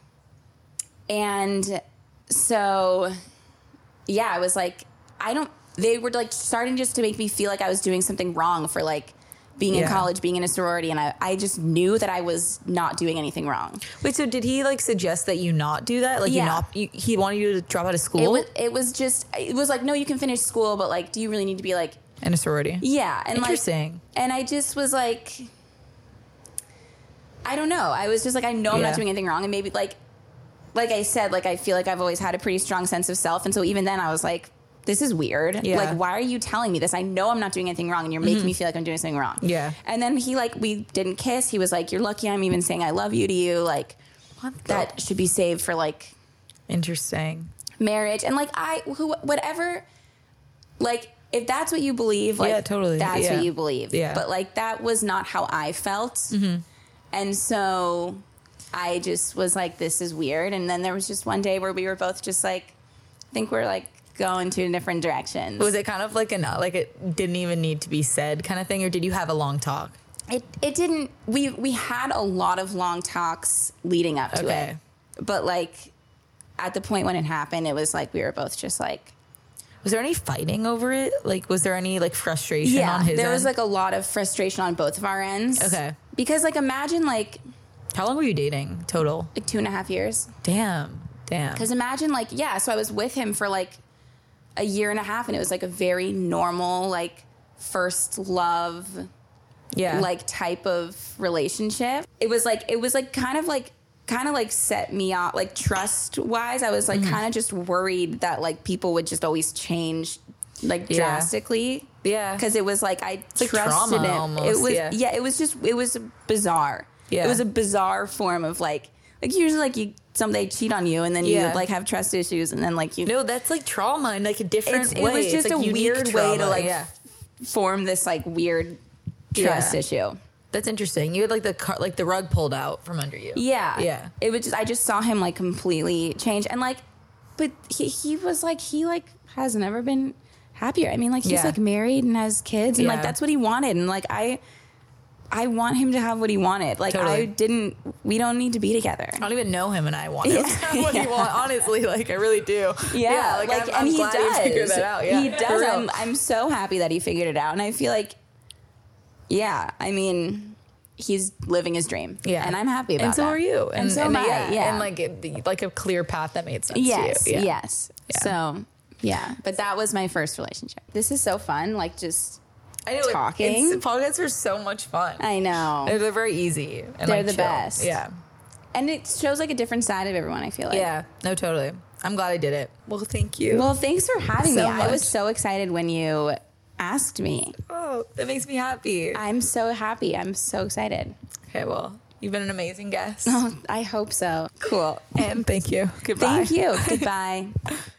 S1: And so, yeah, I was like, they were like starting just to make me feel like I was doing something wrong for like being in college, being in a sorority, and I just knew that I was not doing anything wrong.
S2: Wait, so did he like suggest that you not do that? Like he wanted you to drop out of school?
S1: It was like, no, you can finish school, but like, do you really need to be like
S2: in a sorority?
S1: Yeah. And
S2: interesting.
S1: Like, and I just was like, I don't know. I was just like, I know I'm not doing anything wrong. And maybe like I said, like, I feel like I've always had a pretty strong sense of self. And so even then I was like, this is weird.
S2: Yeah.
S1: Like, why are you telling me this? I know I'm not doing anything wrong and you're making me feel like I'm doing something wrong.
S2: Yeah.
S1: And then he like, we didn't kiss. He was like, you're lucky I'm even saying I love you to you. Like, that should be saved for like
S2: interesting
S1: marriage. And like, whatever, like, if that's what you believe, like,
S2: totally.
S1: That's what you believe.
S2: Yeah.
S1: But like, that was not how I felt. And so I just was like, this is weird. And then there was just one day where we were both just like, I think we're like going two different directions.
S2: Was it kind of like like it didn't even need to be said kind of thing, or did you have a long talk?
S1: It didn't. We had a lot of long talks leading up to it, but like at the point when it happened, it was like we were both just like.
S2: Was there any fighting over it? Like, was there any like frustration on his end?
S1: There was like a lot of frustration on both of our ends.
S2: Okay.
S1: Because like imagine like.
S2: How long were you dating total?
S1: Like 2.5 years.
S2: Damn.
S1: Because imagine like, so I was with him for like a year and a half, and it was like a very normal, like first love, like type of relationship. It was like kind of like set me off, like trust wise. I was like kind of just worried that like people would just always change like drastically. Yeah. Cause it was like, I trusted him. Almost, it was, it was bizarre. Yeah. It was a bizarre form of like usually like they cheat on you and then you like have trust issues and then like you.
S2: No, that's like trauma in like a different way.
S1: It was just
S2: like
S1: a weird way to like form this like weird trust issue.
S2: That's interesting. You had like the rug pulled out from under you.
S1: Yeah.
S2: Yeah.
S1: It was just, I just saw him like completely change and like, but he was like, he like has never been happier. I mean like he's like married and has kids and like that's what he wanted. And like I want him to have what he wanted. Like we don't need to be together.
S2: I don't even know him and I want him to have what he wants. Honestly, like I really do.
S1: Yeah. Like I'm
S2: he
S1: glad
S2: does.
S1: he figured
S2: that out. Yeah.
S1: He does. I'm so happy that he figured it out. And I feel like, I mean, he's living his dream. Yeah. And I'm happy about that.
S2: And so are you.
S1: And so am I. Yeah.
S2: And like a clear path that made sense to you.
S1: Yes. Yeah. So, but that was my first relationship. This is so fun. Like just...
S2: I know talking. Podcasts are so much fun.
S1: I know.
S2: They're very easy. And
S1: they're the best.
S2: Yeah.
S1: And it shows like a different side of everyone, I feel like.
S2: Yeah. No, totally. I'm glad I did it. Well, thank you.
S1: Well, thanks for having me. I was so excited when you asked me.
S2: Oh, that makes me happy.
S1: I'm so happy. I'm so excited.
S2: Okay, well, you've been an amazing guest.
S1: Oh, I hope so. Cool.
S2: And thank you. Goodbye.
S1: Thank you. Goodbye.